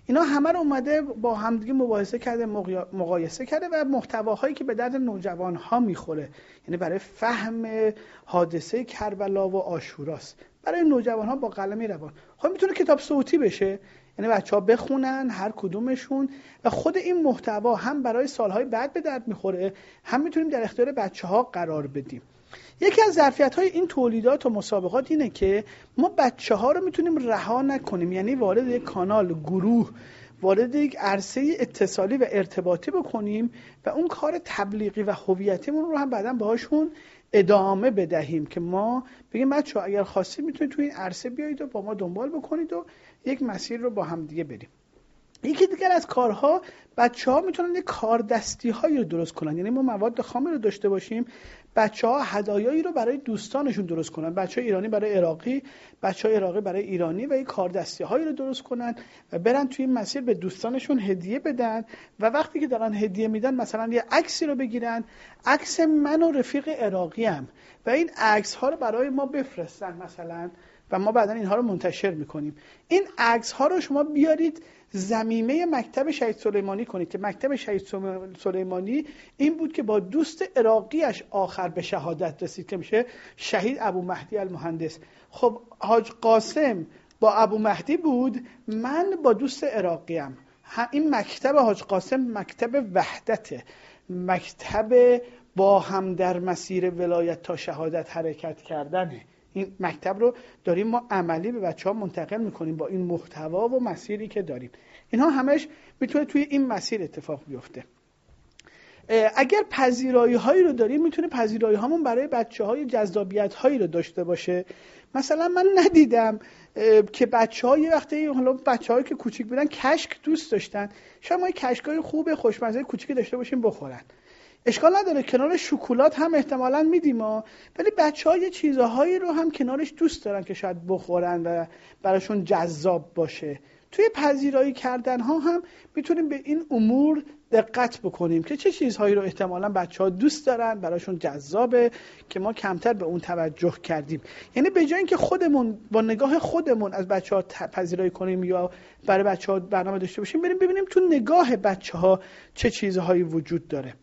اینا همه رو اومده با همدیگه مباحثه کرده، مقایسه کرده و محتواهایی که به درد نوجوان‌ها میخوره، یعنی برای فهم حادثه کربلا و عاشوراست، برای نوجوان‌ها با قلم روان. خب میتونه کتاب صوتی بشه، یعنی بچه‌ها بخونن هر کدومشون، و خود این محتوا هم برای سالهای بعد به درد میخوره، هم میتونیم در اختیار بچه‌ها قرار بدیم. یکی از ظرفیت‌های این تولیدات و مسابقات اینه که ما بچه‌ها رو میتونیم رها نکنیم، یعنی وارد یک کانال، گروه، وارد یک عرصه اتصالی و ارتباطی بکنیم و اون کار تبلیغی و هویتیمون رو هم بعداً باهاشون ادامه بدهیم که ما بگیم بچه‌ها اگر خواستید میتونید تو این عرصه بیایید و با ما دنبال بکنید و یک مسیر رو با هم دیگه بریم. یکی دیگر از کارها، بچه‌ها میتونن یک کاردستی‌هایی رو درست کنن، یعنی ما مواد خامی رو داشته باشیم، بچه‌ها هدایایی رو برای دوستانشون درست کنن، بچه‌های ایرانی برای عراقی، بچه‌های عراقی برای ایرانی، و یک کاردستی‌هایی رو درست کنن و برن توی این مسیر به دوستانشون هدیه بدن و وقتی که دارن هدیه میدن مثلا یه عکسی رو بگیرن، عکس من و رفیق عراقی‌ام، و این عکس‌ها رو برای ما بفرستن مثلا و ما بعداً اینها رو منتشر می‌کنیم. این عکس‌ها رو شما بیارید ضمیمه مکتب شهید سلیمانی کنید که مکتب شهید سلیمانی این بود که با دوست عراقیش آخر به شهادت رسید که میشه شهید ابو مهدی المهندس. خب حاج قاسم با ابو مهدی بود، من با دوست عراقیم. این مکتب حاج قاسم مکتب وحدته، مکتب با هم در مسیر ولایت تا شهادت حرکت کردنه. این مکتب رو داریم ما عملی به بچه ها منتقل میکنیم با این محتوا و مسیری که داریم. اینها همش میتونه توی این مسیر اتفاق بیفته. اگر پذیرایی هایی رو داریم میتونه پذیرایی هامون برای بچه های جذابیت هایی رو داشته باشه. مثلا من ندیدم که بچه ها یه وقتی، حالا بچه هایی که کوچیک بودن کشک دوست داشتن، شاید ما کشکای خوب خوشمزه کوچیکی داشته باشیم بخورن، اشکال نداره، کنار شکلات هم احتمالاً میدیم ها، ولی بچه‌ها یه چیزهایی رو هم کنارش دوست دارن که شاید بخورن و براشون جذاب باشه. توی پذیرایی کردن ها هم میتونیم به این امور دقت بکنیم که چه چیزهایی رو احتمالاً بچه‌ها دوست دارن، براشون جذابه که ما کمتر به اون توجه کردیم. یعنی به جای اینکه خودمون با نگاه خودمون از بچه‌ها پذیرایی کنیم یا برای بچه‌ها برنامه داشته باشیم، بریم ببینیم تو نگاه بچه‌ها چه چیزهایی وجود داره.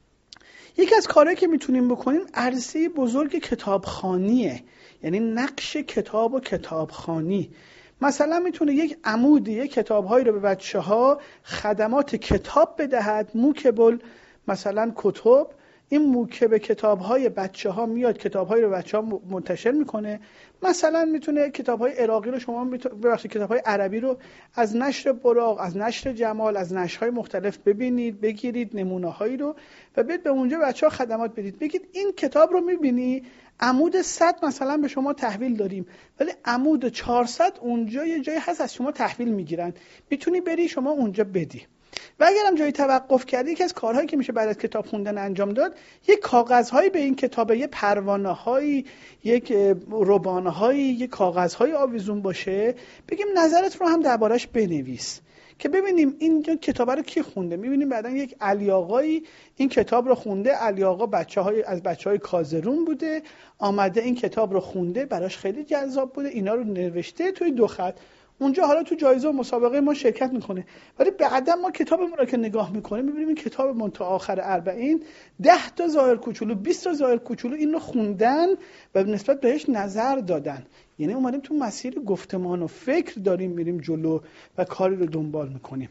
یکی از کارهایی که میتونیم بکنیم عرصه بزرگ کتابخوانیه، یعنی نقش کتاب و کتابخوانی. مثلا میتونه یک عمودی یک کتابهایی رو به بچه‌ها خدمات کتاب بدهد، موکبل مثلا کتب، این موکب کتاب‌های بچه‌ها میاد کتاب‌هایی رو بچه‌ها منتشر میکنه. مثلا میتونه کتاب‌های عراقی رو شما ببخشید کتاب‌های عربی رو از نشر براق، از نشر جمال، از نشرهای مختلف ببینید، بگیرید نمونه‌هایی رو و برید به اونجا بچه‌ها خدمات بدید. بگید این کتاب رو می‌بینی عمود صد مثلا به شما تحویل داریم، ولی عمود چهارصد اونجا یه جایی هست از شما تحویل میگیرن، میتونی بری شما اونجا بدی. و اگرم جایی توقف کردی، یکی از کارهایی که میشه بعد از کتاب خوندن انجام داد، یک کاغذهایی به این کتابه، یک پروانه‌هایی، یک ربانه‌هایی، یک کاغذهای آویزون باشه، بگیم نظرت رو هم دربارش بنویس که ببینیم این کتاب رو کی خونده. میبینیم بعدن یک علی آقایی این کتاب رو خونده، علی آقا بچه‌های از بچه‌های کازرون بوده، آمده این کتاب رو خونده، براش خیلی جذاب بوده، اینا رو نوشته توی دو خط، اونجا حالا تو جایزه و مسابقه ما شرکت میکنه. ولی بعدا ما کتابمون رو که نگاه میکنیم میبینیم این کتابمون تا آخر اربعین ده تا ظاهر کوچولو، بیست تا ظاهر کوچولو این رو خوندن و نسبت بهش نظر دادن. یعنی اومدیم تو مسیر گفتمان و فکر داریم میریم جلو و کاری رو دنبال میکنیم.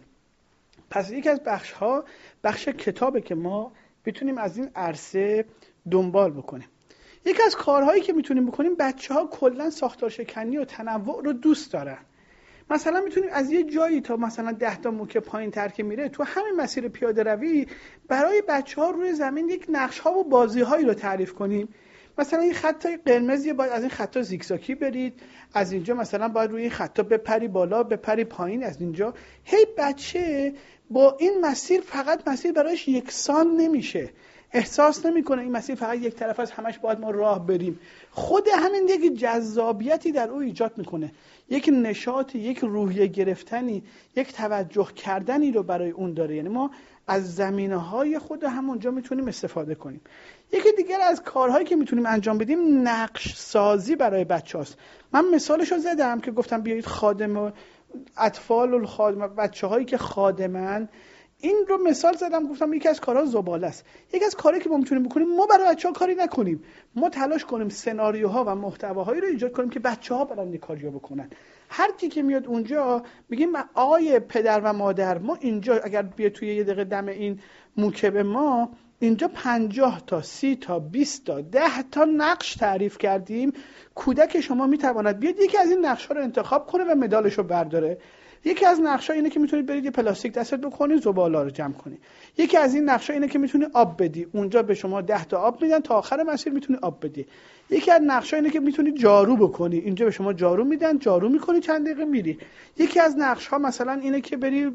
پس یکی از بخش ها بخش کتابه که ما بتونیم از این عرصه دنبال بکنیم. یکی از کارهایی که میتونیم بکنیم، بچه‌ها کلا ساختار شکنی و تنوع رو دوست دارن. مثلا میتونیم از یه جایی تا مثلا ده تا موکه پایین تر که میره تو همین مسیر پیاده روی برای بچه‌ها روی زمین یک نقش‌ها و بازی‌هایی رو تعریف کنیم. مثلا این خطای قرمزی باید از این خطا زیگزاگی برید، از اینجا مثلا باید روی این خطا بپری بالا بپری پایین، از اینجا. هی بچه با این مسیر فقط مسیر برایش یکسان نمیشه، احساس نمیکنه این مسیر فقط یک طرف است، همش باید ما راه بریم. خود همین یک جذابیتی در او ایجاد میکنه، یک نشاطی، یک روحیه گرفتنی، یک توجه کردنی رو برای اون داره. یعنی ما از زمینه‌های خود همونجا میتونیم استفاده کنیم. یکی دیگر از کارهایی که میتونیم انجام بدیم نقش سازی برای بچه‌هاست. من مثالشو زدم که گفتم بیایید خادم اطفال و خادم، بچه هایی که خادمن، این رو مثال زدم گفتم یکی از کارها زباله است. یکی از کارهایی که ما میتونیم بکنیم، ما برای بچه‌ها کاری نکنیم، ما تلاش کنیم سناریوها و محتواهایی رو ایجاد کنیم که بچه‌ها برن این کاریو بکنن. هر کی که میاد اونجا میگیم آقای پدر و مادر، ما اینجا اگر بیا توی یه دقیقه دم این موکب ما اینجا پنجاه تا سی تا بیست تا ده تا نقش تعریف کردیم. کودک شما میتواند بیاد یکی از این نقش‌ها رو انتخاب کنه و مدالش رو برداره. یکی از نقش‌ها اینه که میتونید برید یه پلاستیک دستت بکنید زباله رو جمع کنی. یکی از این نقش‌ها اینه که میتونی آب بدی، اونجا به شما ده تا آب میدن تا آخر مسیر میتونی آب بدی. یکی از نقش‌ها اینه که میتونی جارو بکنی، اینجا به شما جارو میدن، جارو میکنی چند دقیقه میری. یکی از نقش‌ها مثلا اینه که بری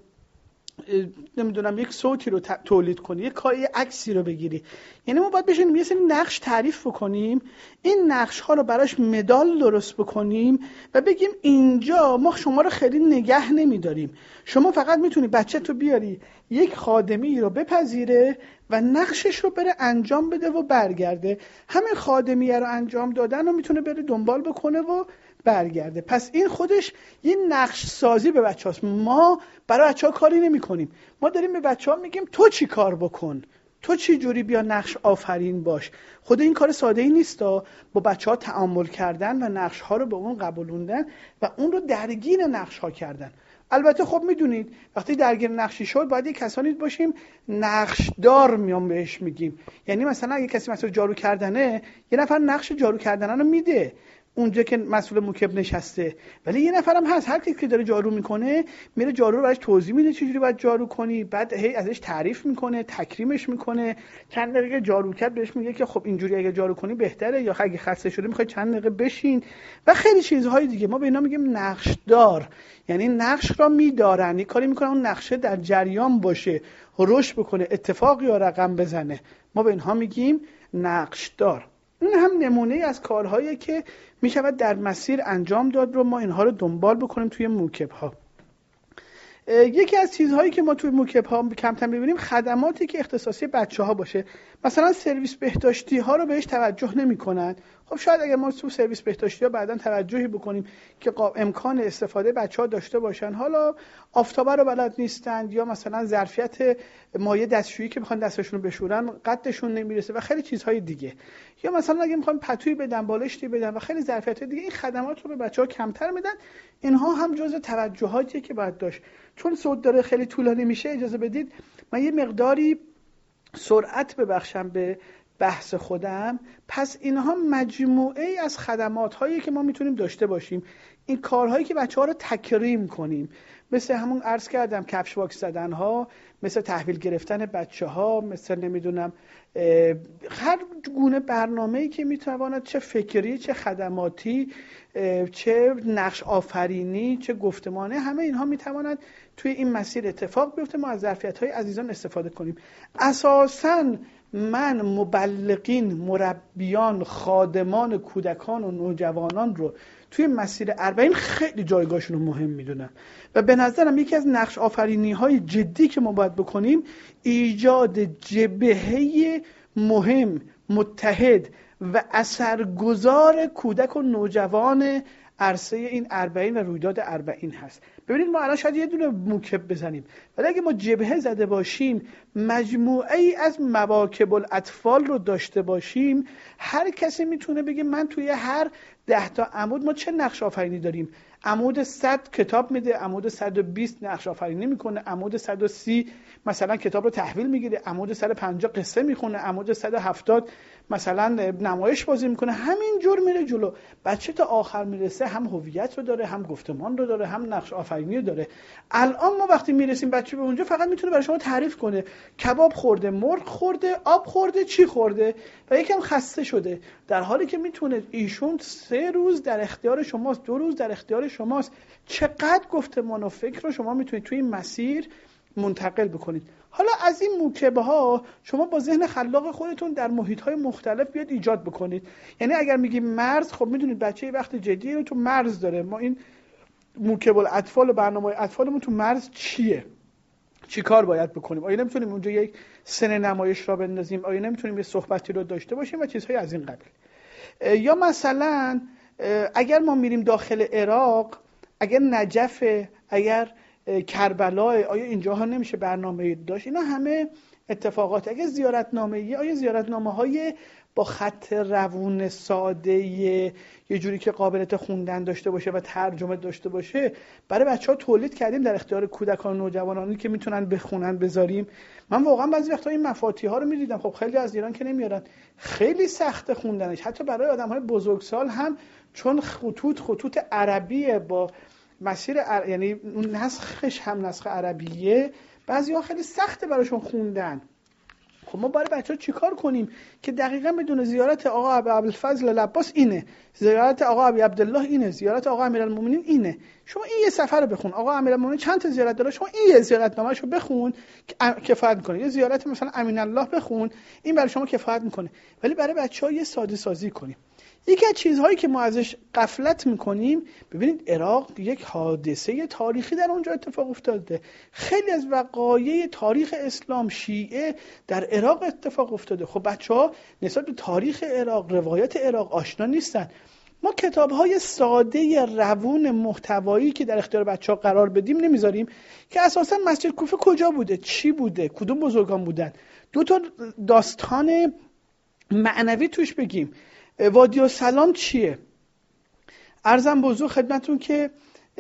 نمیدونم یک صوتی رو تولید کنی، یک کاری عکسی رو بگیری. یعنی ما باید بشینیم یه سری نقش تعریف بکنیم، این نقش ها رو براش مدال درست بکنیم و بگیم اینجا ما شما رو خیلی نگه نمیداریم، شما فقط میتونی بچه تو بیاری یک خادمی رو بپذیره و نقشش رو بره انجام بده و برگرده. همین خادمیه رو انجام دادن رو میتونه بره دنبال بکنه و برگرده. پس این خودش یه نقش سازی به بچه هاست. ما برای بچه ها کاری نمی کنیم، ما داریم به بچه ها میگیم تو چی کار بکن، تو چی جوری بیا نقش آفرین باش. خود این کار ساده ای نیست، با بچه ها تعامل کردن و نقش ها رو به اون قبولوندن و اون رو درگیر نقش ها کردن. البته خب میدونید وقتی درگیر نقشی شد باید یه کسانی باشیم نقش دار میام بهش میگیم. یعنی مثلا اگه کسی مسئول جارو کردنه، یه نفر نقش جارو کردن رو میده اونجا که مسئول موکب نشسته، ولی یه نفرم هست هر کی که داره جارو میکنه میره جارو رو براش توضیح میده چجوری باید جارو کنی، بعد هی ازش تعریف میکنه، تکریمش میکنه، چند دقیقه جارو کرد بهش میگه که خب اینجوری اگه جارو کنی بهتره، یا اگه خسته شده میخوای چند دقیقه بشین و خیلی چیزهای دیگه. ما به اینا میگیم نقش دار، یعنی نقش را میدارن، یه کاری میکنن اون نقشه در جریان باشه، رشد بکنه، اتفاقی یا رقم بزنه. ما به اینها میگیم نقش دار. این هم نمونه از کارهایی که می شود در مسیر انجام داد رو ما اینها رو دنبال بکنیم توی موکب ها. یکی از چیزهایی که ما توی موکب ها کمتر می‌بینیم خدماتی که اختصاصی بچه ها باشه. مثلا سرویس بهداشتی ها رو بهش توجه نمی کنن. خب شاید اگر ما تو سرویس بهداشتی ها بعداً توجهی بکنیم که امکان استفاده بچه ها داشته باشن، حالا آفتابه رو بلد نیستن یا مثلا ظرفیت مایع دستشویی که میخوان دستشون رو بشورن قدشون نمیرسه و خیلی چیزهای دیگه، یا مثلا اگه میخوان پتویی بدن، بالشتی بدن و خیلی ظرفیت دیگه، این خدمات رو به بچه ها کمتر میدن. اینها هم جزء توجهاتیه که باید داشت. چون صوت داره خیلی طولانی میشه، اجازه بدید من یه مقداری سرعت ببخشم به بحث خودم. پس اینها مجموعه ای از خدمات هایی که ما میتونیم داشته باشیم، این کارهایی که بچه ها رو تکریم کنیم، مثل همون عرض کردم کفش واکس زدن ها، مثل تحویل گرفتن بچه ها، مثل نمیدونم هر گونه برنامه‌ای که میتواند چه فکری، چه خدماتی، چه نقش آفرینی، چه گفتمانه، همه اینها میتواند توی این مسیر اتفاق بیفته. ما از ظرفیت‌های عزیزان استفاده کنیم. اساساً من مبلغین، مربیان، خادمان کودکان و نوجوانان رو توی مسیر اربعین خیلی جایگاهشون رو مهم میدونم و به نظرم یکی از نقش آفرینی های جدی که ما باید بکنیم ایجاد جبهه مهم، متحد و اثرگذار کودک و نوجوان عرصه این اربعین و رویداد اربعین هست. ببینید ما الان شاید یه دونه موکب بزنیم، ولی اگه ما جبهه زده باشیم، مجموعه ای از مواکب الاطفال رو داشته باشیم، هر کسی میتونه بگه من توی هر ده تا عمود ما چه نقش آفرینی داریم. عمود صد کتاب میده، عمود صد و بیست نقش آفرینی میکنه، عمود صد و سی مثلا کتاب رو تحویل میگیره، عمود صد و پنجاه قصه میخونه، عمود صد و هفتاد مثلا نمایش بازی میکنه. همین جور میره جلو. بچه تا آخر میرسه هم هویت رو داره، هم گفتمان رو داره، هم نقش آفرینی رو داره. الان ما وقتی میرسیم بچه به اونجا فقط میتونه برای شما تعریف کنه کباب خورده، مرغ خورده، آب خورده، چی خورده و یکم خسته شده، در حالی که میتونه ایشون سه روز در اختیار شماست، دو روز در اختیار شماست. چقدر گفتمان و فکر رو شما میتونید توی این مسیر منتقل بکنید. حالا از این موکبه ها شما با ذهن خلاق خودتون در محیط های مختلف بیاد ایجاد بکنید. یعنی اگر میگیم مرز، خب میدونید بچه وقت جدی رو تو مرز داره. ما این موکب الاطفال و برنامه اطفالمون تو مرز چیه؟ چی کار باید بکنیم؟ آیا نمیتونیم اونجا یک سن نمایش را بندازیم؟ آیا نمیتونیم یه صحبتی رو داشته باشیم و چیزهای از این قبیل؟ یا مثلا اگر ما میریم داخل عراق، اگر نجف، اگر کربلا، آیا اینجاها نمیشه برنامه داشت؟ اینا همه اتفاقات. اگر زیارتنامه‌ای، آیا زیارتنامه‌های با خط روون ساده یه جوری که قابلیت خوندن داشته باشه و ترجمه داشته باشه برای بچه‌ها تولید کردیم در اختیار کودکان و نوجوانانی که میتونن بخونن بذاریم. من واقعا بعضی وقتا این مفاتیح ها رو میدیدم، خب خیلی از ایران که نمیارن، خیلی سخت خوندنش، حتی برای آدم‌های بزرگسال هم، چون خطوط خطوط عربیه با مسیر عر... یعنی اون نسخش هم نسخ عربیه، بعضی‌ها خیلی سخته براشون خوندن. خب ما برای بچه‌ها چیکار کنیم که دقیقاً بدون زیارت آقا ابوالفضل العباس اینه، زیارت آقا ابی عبدالله اینه، زیارت آقا امیرالمومنین اینه. شما این یه سفر رو بخون، آقا امیرالمومنین چند تا زیارت داره، شما این یه زیارتنامه‌شو بخون کفایت می‌کنه. یه زیارت مثلا امین الله بخون، این برای شما کفایت می‌کنه. ولی برای بچه‌ها یه ساده سازی کنیم. یکی از چیزهایی که ما ازش غفلت میکنیم، ببینید عراق یک حادثه تاریخی در اونجا اتفاق افتاده. خیلی از وقایع تاریخ اسلام شیعه در عراق اتفاق افتاده. خب بچه‌ها نسبت به تاریخ عراق، روایت عراق آشنا نیستن. ما کتاب‌های ساده روون محتوایی که در اختیار بچه‌ها قرار بدیم نمیذاریم که اساساً مسجد کوفه کجا بوده، چی بوده، کدوم بزرگان بودن، دو تا داستان معنوی توش بگیم. وادی السلام چیه؟ عرضم بزرگ خدمتون که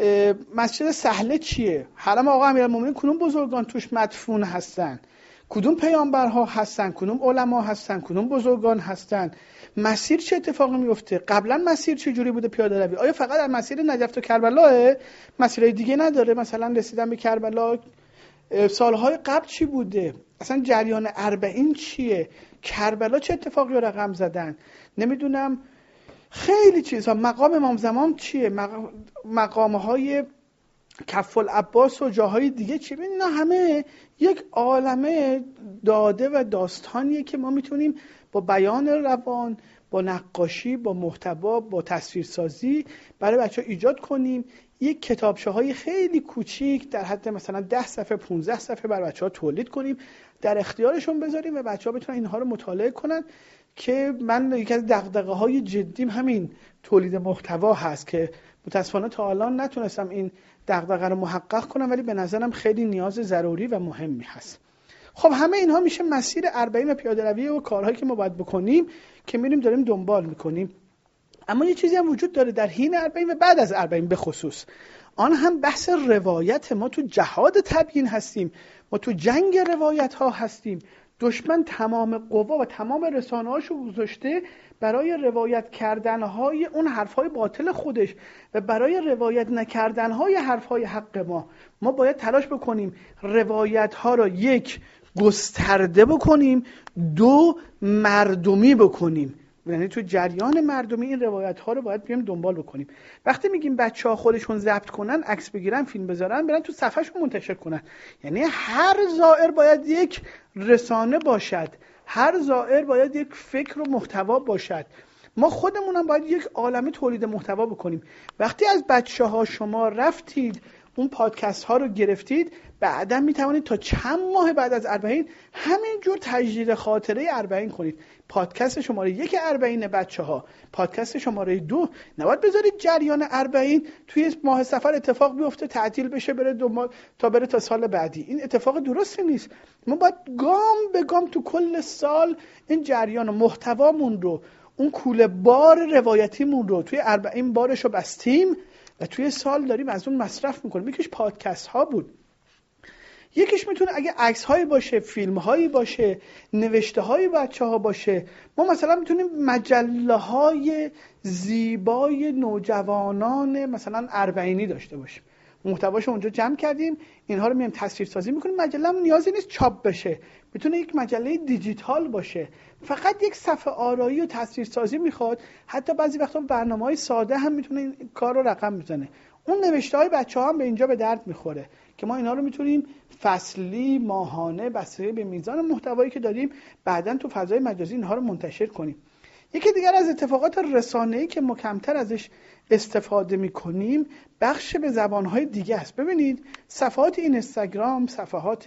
مسجد سهله چیه؟ حرم آقا امیرالمومنین کدوم بزرگان توش مدفون هستن؟ کدوم پیامبرها هستن؟ کدوم علما هستن؟ کدوم بزرگان هستن؟ مسیر چه اتفاقی میفته؟ قبلا مسیر چه جوری بوده پیاده روی؟ آیا فقط در مسیر نجف تا کربلاه؟ مسیرهای دیگه نداره؟ مثلا رسیدن به کربلا سالهای قبل چی بوده؟ اصلا جریان اربعین چیه؟ کربلا چه اتفاقی رو رقم زدن؟ نمیدونم خیلی چیزها. مقام امام زمان چیه؟ مقامهای کف العباس و جاهای دیگه چیه؟ اینا همه یک عالمه داده و داستانیه که ما میتونیم با بیان روان، با نقاشی، با محتوا، با تصویرسازی برای بچه‌ها ایجاد کنیم. یک کتابچه های خیلی کوچیک در حد مثلا ده صفحه پانزده صفحه برای بچه‌ها تولید کنیم، در اختیارشون بذاریم و بچه‌ها بتونن اینها رو مطالعه کنن. که من یکی از دغدغه‌های جدیم همین تولید محتوا هست که متأسفانه تا الان نتونستم این دغدغه رو محقق کنم، ولی به نظرم خیلی نیاز ضروری و مهمی هست. خب همه اینها میشه مسیر اربعین و پیاده روی و کارهایی که ما باید بکنیم که میریم داریم دنبال میکنیم. اما یه چیزی هم وجود داره در حین اربعین و بعد از اربعین به خصوص، آن هم بحث روایت. ما تو جهاد تبیین هستیم، ما تو جنگ روایت ها هستیم. دشمن تمام قوا و تمام رسانه هاشو گذاشته برای روایت کردنهای اون حرفهای باطل خودش و برای روایت نکردنهای حرفهای حق ما. ما باید تلاش بکنیم روایت ها را یک گسترده بکنیم، دو مردمی بکنیم. یعنی تو جریان مردمی این روایت ها رو باید بیام دنبال بکنیم. وقتی میگیم بچه ها خودشون ضبط کنن، عکس بگیرن، فیلم بذارن، برن تو صفحهشون منتشر کنن. یعنی هر زائر باید یک رسانه باشد، هر زائر باید یک فکر و محتوا باشد. ما خودمونم باید یک عالمه تولید محتوا بکنیم. وقتی از بچه ها شما رفتید اون پادکست ها رو گرفتید، بعدا میتوانید تا چند ماه بعد از اربعین همینجور تجدید خاطره اربعین کنید. پادکست شماره یک اربعین بچه ها، پادکست شماره دو، نباید بذارید جریان اربعین توی ماه سفر اتفاق بیفته، تعطیل بشه، بره دو ماه تا بره تا سال بعدی. این اتفاق درستی نیست. ما باید گام به گام تو کل سال این جریان و محتوامون رو، اون کوله بار روایتیمون رو توی اربعین بارش رو بستیم و توی سال داریم از اون مصرف میکنیم. یکیش پادکست ها بود، یکیش میتونه اگه عکس هایی باشه، فیلم هایی باشه، نوشته های بچه ها باشه. ما مثلا میتونیم مجله های زیبای نوجوانان مثلا اربعینی داشته باشیم، محتواشو اونجا جمع کردیم، اینها رو میایم تصویرسازی میکنیم. مجله هم نیازی نیست چاپ بشه، میتونه یک مجله دیجیتال باشه، فقط یک صفحه آرایی و تصویرسازی میخواد. حتی بعضی وقتا برنامه‌های ساده هم میتونه این کار رو رقم بزنه. اون نوشته های بچه‌ها هم به اینجا به درد میخوره که ما اینا رو میتونیم فصلی، ماهانه، بسته به میزان محتوایی که داریم بعداً تو فضای مجازی اینها رو منتشر کنیم. یکی دیگر از اتفاقات رسانه‌ای که ما کمتر ازش استفاده میکنیم، بخش به زبانهای دیگه است. ببینید صفحات اینستاگرام، صفحات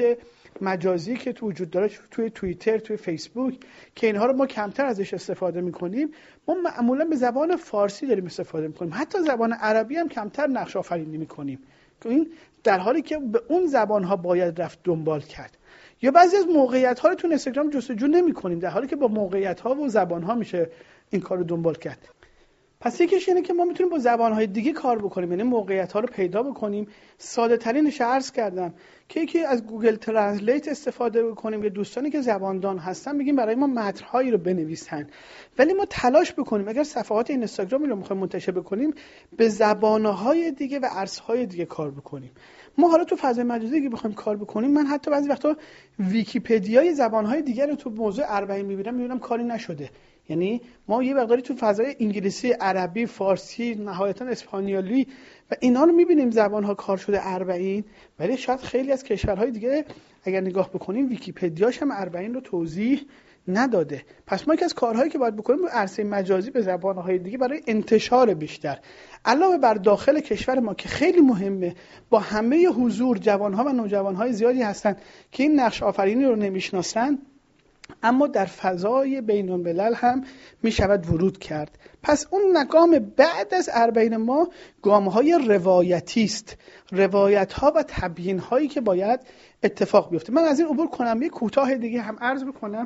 مجازی که تو وجود داره توی توییتر، توی فیسبوک، که اینها رو ما کمتر ازش استفاده میکنیم، ما معمولا به زبان فارسی داریم استفاده میکنیم. حتی زبان عربی هم کمتر نقش آفرینی میکنیم، که این در حالی که به اون زبانها باید رفت دنبال کرد. یا بعضی از موقعیت ها رو تو اینستاگرام جستجو نمی‌کنیم، در حالی که با موقعیت ها و زبان ها میشه این کار رو دنبال کرد. پس یکیش اینه که ما میتونیم با زبان های دیگه کار بکنیم، یعنی موقعیت ها رو پیدا بکنیم. ساده ترینش عرض کردم که یکی از گوگل ترنسلیت استفاده بکنیم، یا دوستانی که زباندان هستن بگیم برای ما متن‌هایی رو بنویسن، ولی ما تلاش بکنیم اگر صفحات اینستاگرامی رو می‌خوایم منتشر بکنیم به زبان‌های دیگه و عرصه‌های دیگه کار بکنیم. ما حالا تو فضای مجازی که بخوایم کار بکنیم، من حتی بعضی وقتا ویکی‌پدیای زبان‌های دیگر رو تو موضوع اربعین می‌بینم، می‌بینم کاری نشده. یعنی ما یه مقداری تو فضای انگلیسی، عربی، فارسی، نهایتاً اسپانیولی و اینا رو می‌بینیم زبان‌ها کار شده اربعین، ولی شاید خیلی از کشورهای دیگه اگر نگاه بکنیم ویکی‌پدیاش هم اربعین رو توضیح نداده. پس ما یکی از کارهایی که باید بکنیم رو عرصه مجازی به زبان‌های دیگه برای انتشار بیشتر، علاوه بر داخل کشور ما که خیلی مهمه، با همه حضور جوان‌ها و نوجوان‌های زیادی هستن که این نقش آفرینی رو نمی‌شناسن، اما در فضای بین الملل هم می شود ورود کرد. پس اون گام بعد از اربعین ما گام‌های روایتی است، روایت‌ها و تبیین‌هایی که باید اتفاق بیفته. من از این عبور کنم، یک کوتاه دیگه هم عرض بکنم،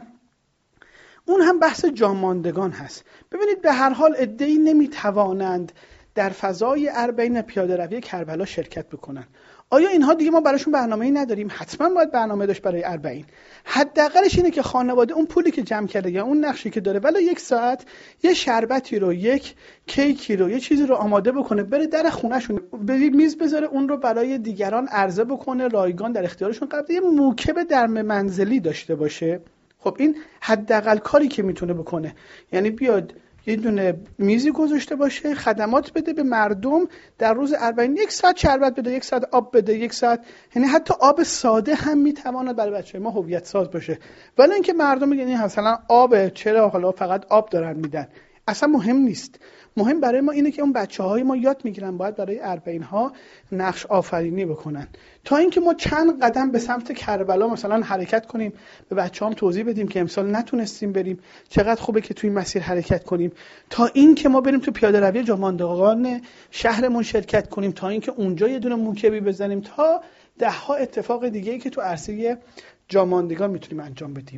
اون هم بحث جاماندگان هست. ببینید به هر حال عده‌ای نمی‌توانند در فضای اربعین پیاده روی کربلا شرکت بکنن. آیا اینها دیگه ما براشون برنامه‌ای نداریم؟ حتما باید برنامه داشت برای اربعین. حداقلش اینه که خانواده اون پولی که جمع کرده یا اون نقشی که داره، ولی یک ساعت یه شربتی رو، یک کیکی رو، یه چیزی رو آماده بکنه، بره در خونه‌شون به میز بذاره، اون رو برای دیگران عرضه بکنه، رایگان در اختیارشون قرار بده، یه موکب درم منزلی داشته باشه. خب این حداقل کاری که میتونه بکنه، یعنی بیاد یه دونه میزی گذاشته باشه، خدمات بده به مردم، در روز اربعین یک ساعت شربت بده، یک ساعت آب بده، یک ساعت، یعنی حتی آب ساده هم میتواند برای بچه‌های ما هویت ساز باشه. ولی اینکه مردم میگن این مثلا آب، چرا حالا فقط آب دارن میدن، اصلا مهم نیست. مهم برای ما اینه که اون بچه‌های ما یاد میگیرن باید برای اربعین ها نقش آفرینی بکنن، تا اینکه ما چند قدم به سمت کربلا مثلا حرکت کنیم، به بچه‌هام توضیح بدیم که امسال نتونستیم بریم، چقدر خوبه که توی مسیر حرکت کنیم، تا اینکه ما بریم تو پیاده روی جاماندگان شهرمون شرکت کنیم، تا اینکه اونجا یه دونه موکبی بزنیم، تا ده ها اتفاق دیگه‌ای که تو عرصه جاماندگان میتونیم انجام بدیم.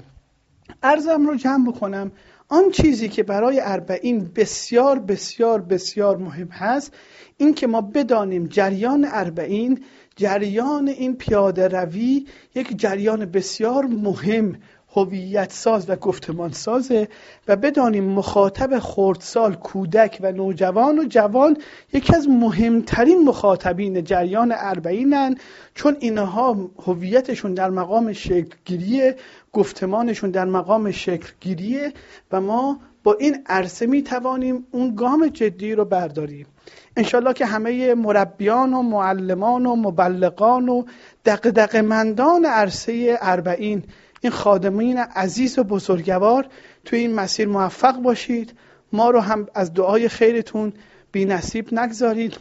عرضم رو جمع بکنم، آن چیزی که برای اربعین بسیار بسیار بسیار مهم هست این که ما بدانیم جریان اربعین، جریان این پیاده روی یک جریان بسیار مهم، هویت ساز و گفتمان سازه، و بدانیم مخاطب خردسال، کودک و نوجوان و جوان یکی از مهمترین مخاطبین جریان اربعینن، چون اینها هویتشون در مقام شکل‌گیریه، گفتمانشون در مقام شکل‌گیریه، و ما با این عرصه می توانیم اون گام جدی رو برداریم. انشالله که همه مربیان و معلمان و مبلغان و دغدغه‌مندان عرصه اربعین، این خادمین عزیز و بزرگوار، توی این مسیر موفق باشید. ما رو هم از دعای خیرتون بی نصیب نگذارید.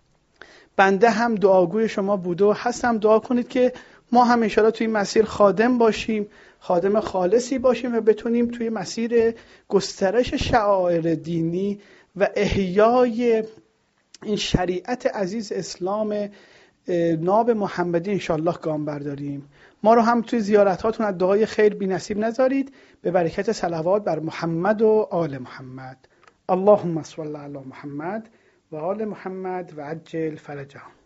بنده هم دعاگوی شما بوده و هستم. دعا کنید که ما هم انشالله توی این مسیر خادم باشیم، خادم خالصی باشیم و بتونیم توی مسیر گسترش شعائر دینی و احیای این شریعت عزیز اسلام ناب محمدی انشالله گام برداریم. ما رو هم توی زیارتاتون از دعای خیر بی نصیب نذارید، به برکت صلوات بر محمد و آل محمد. اللهم صل علی محمد و آل محمد و عجل فرجهم.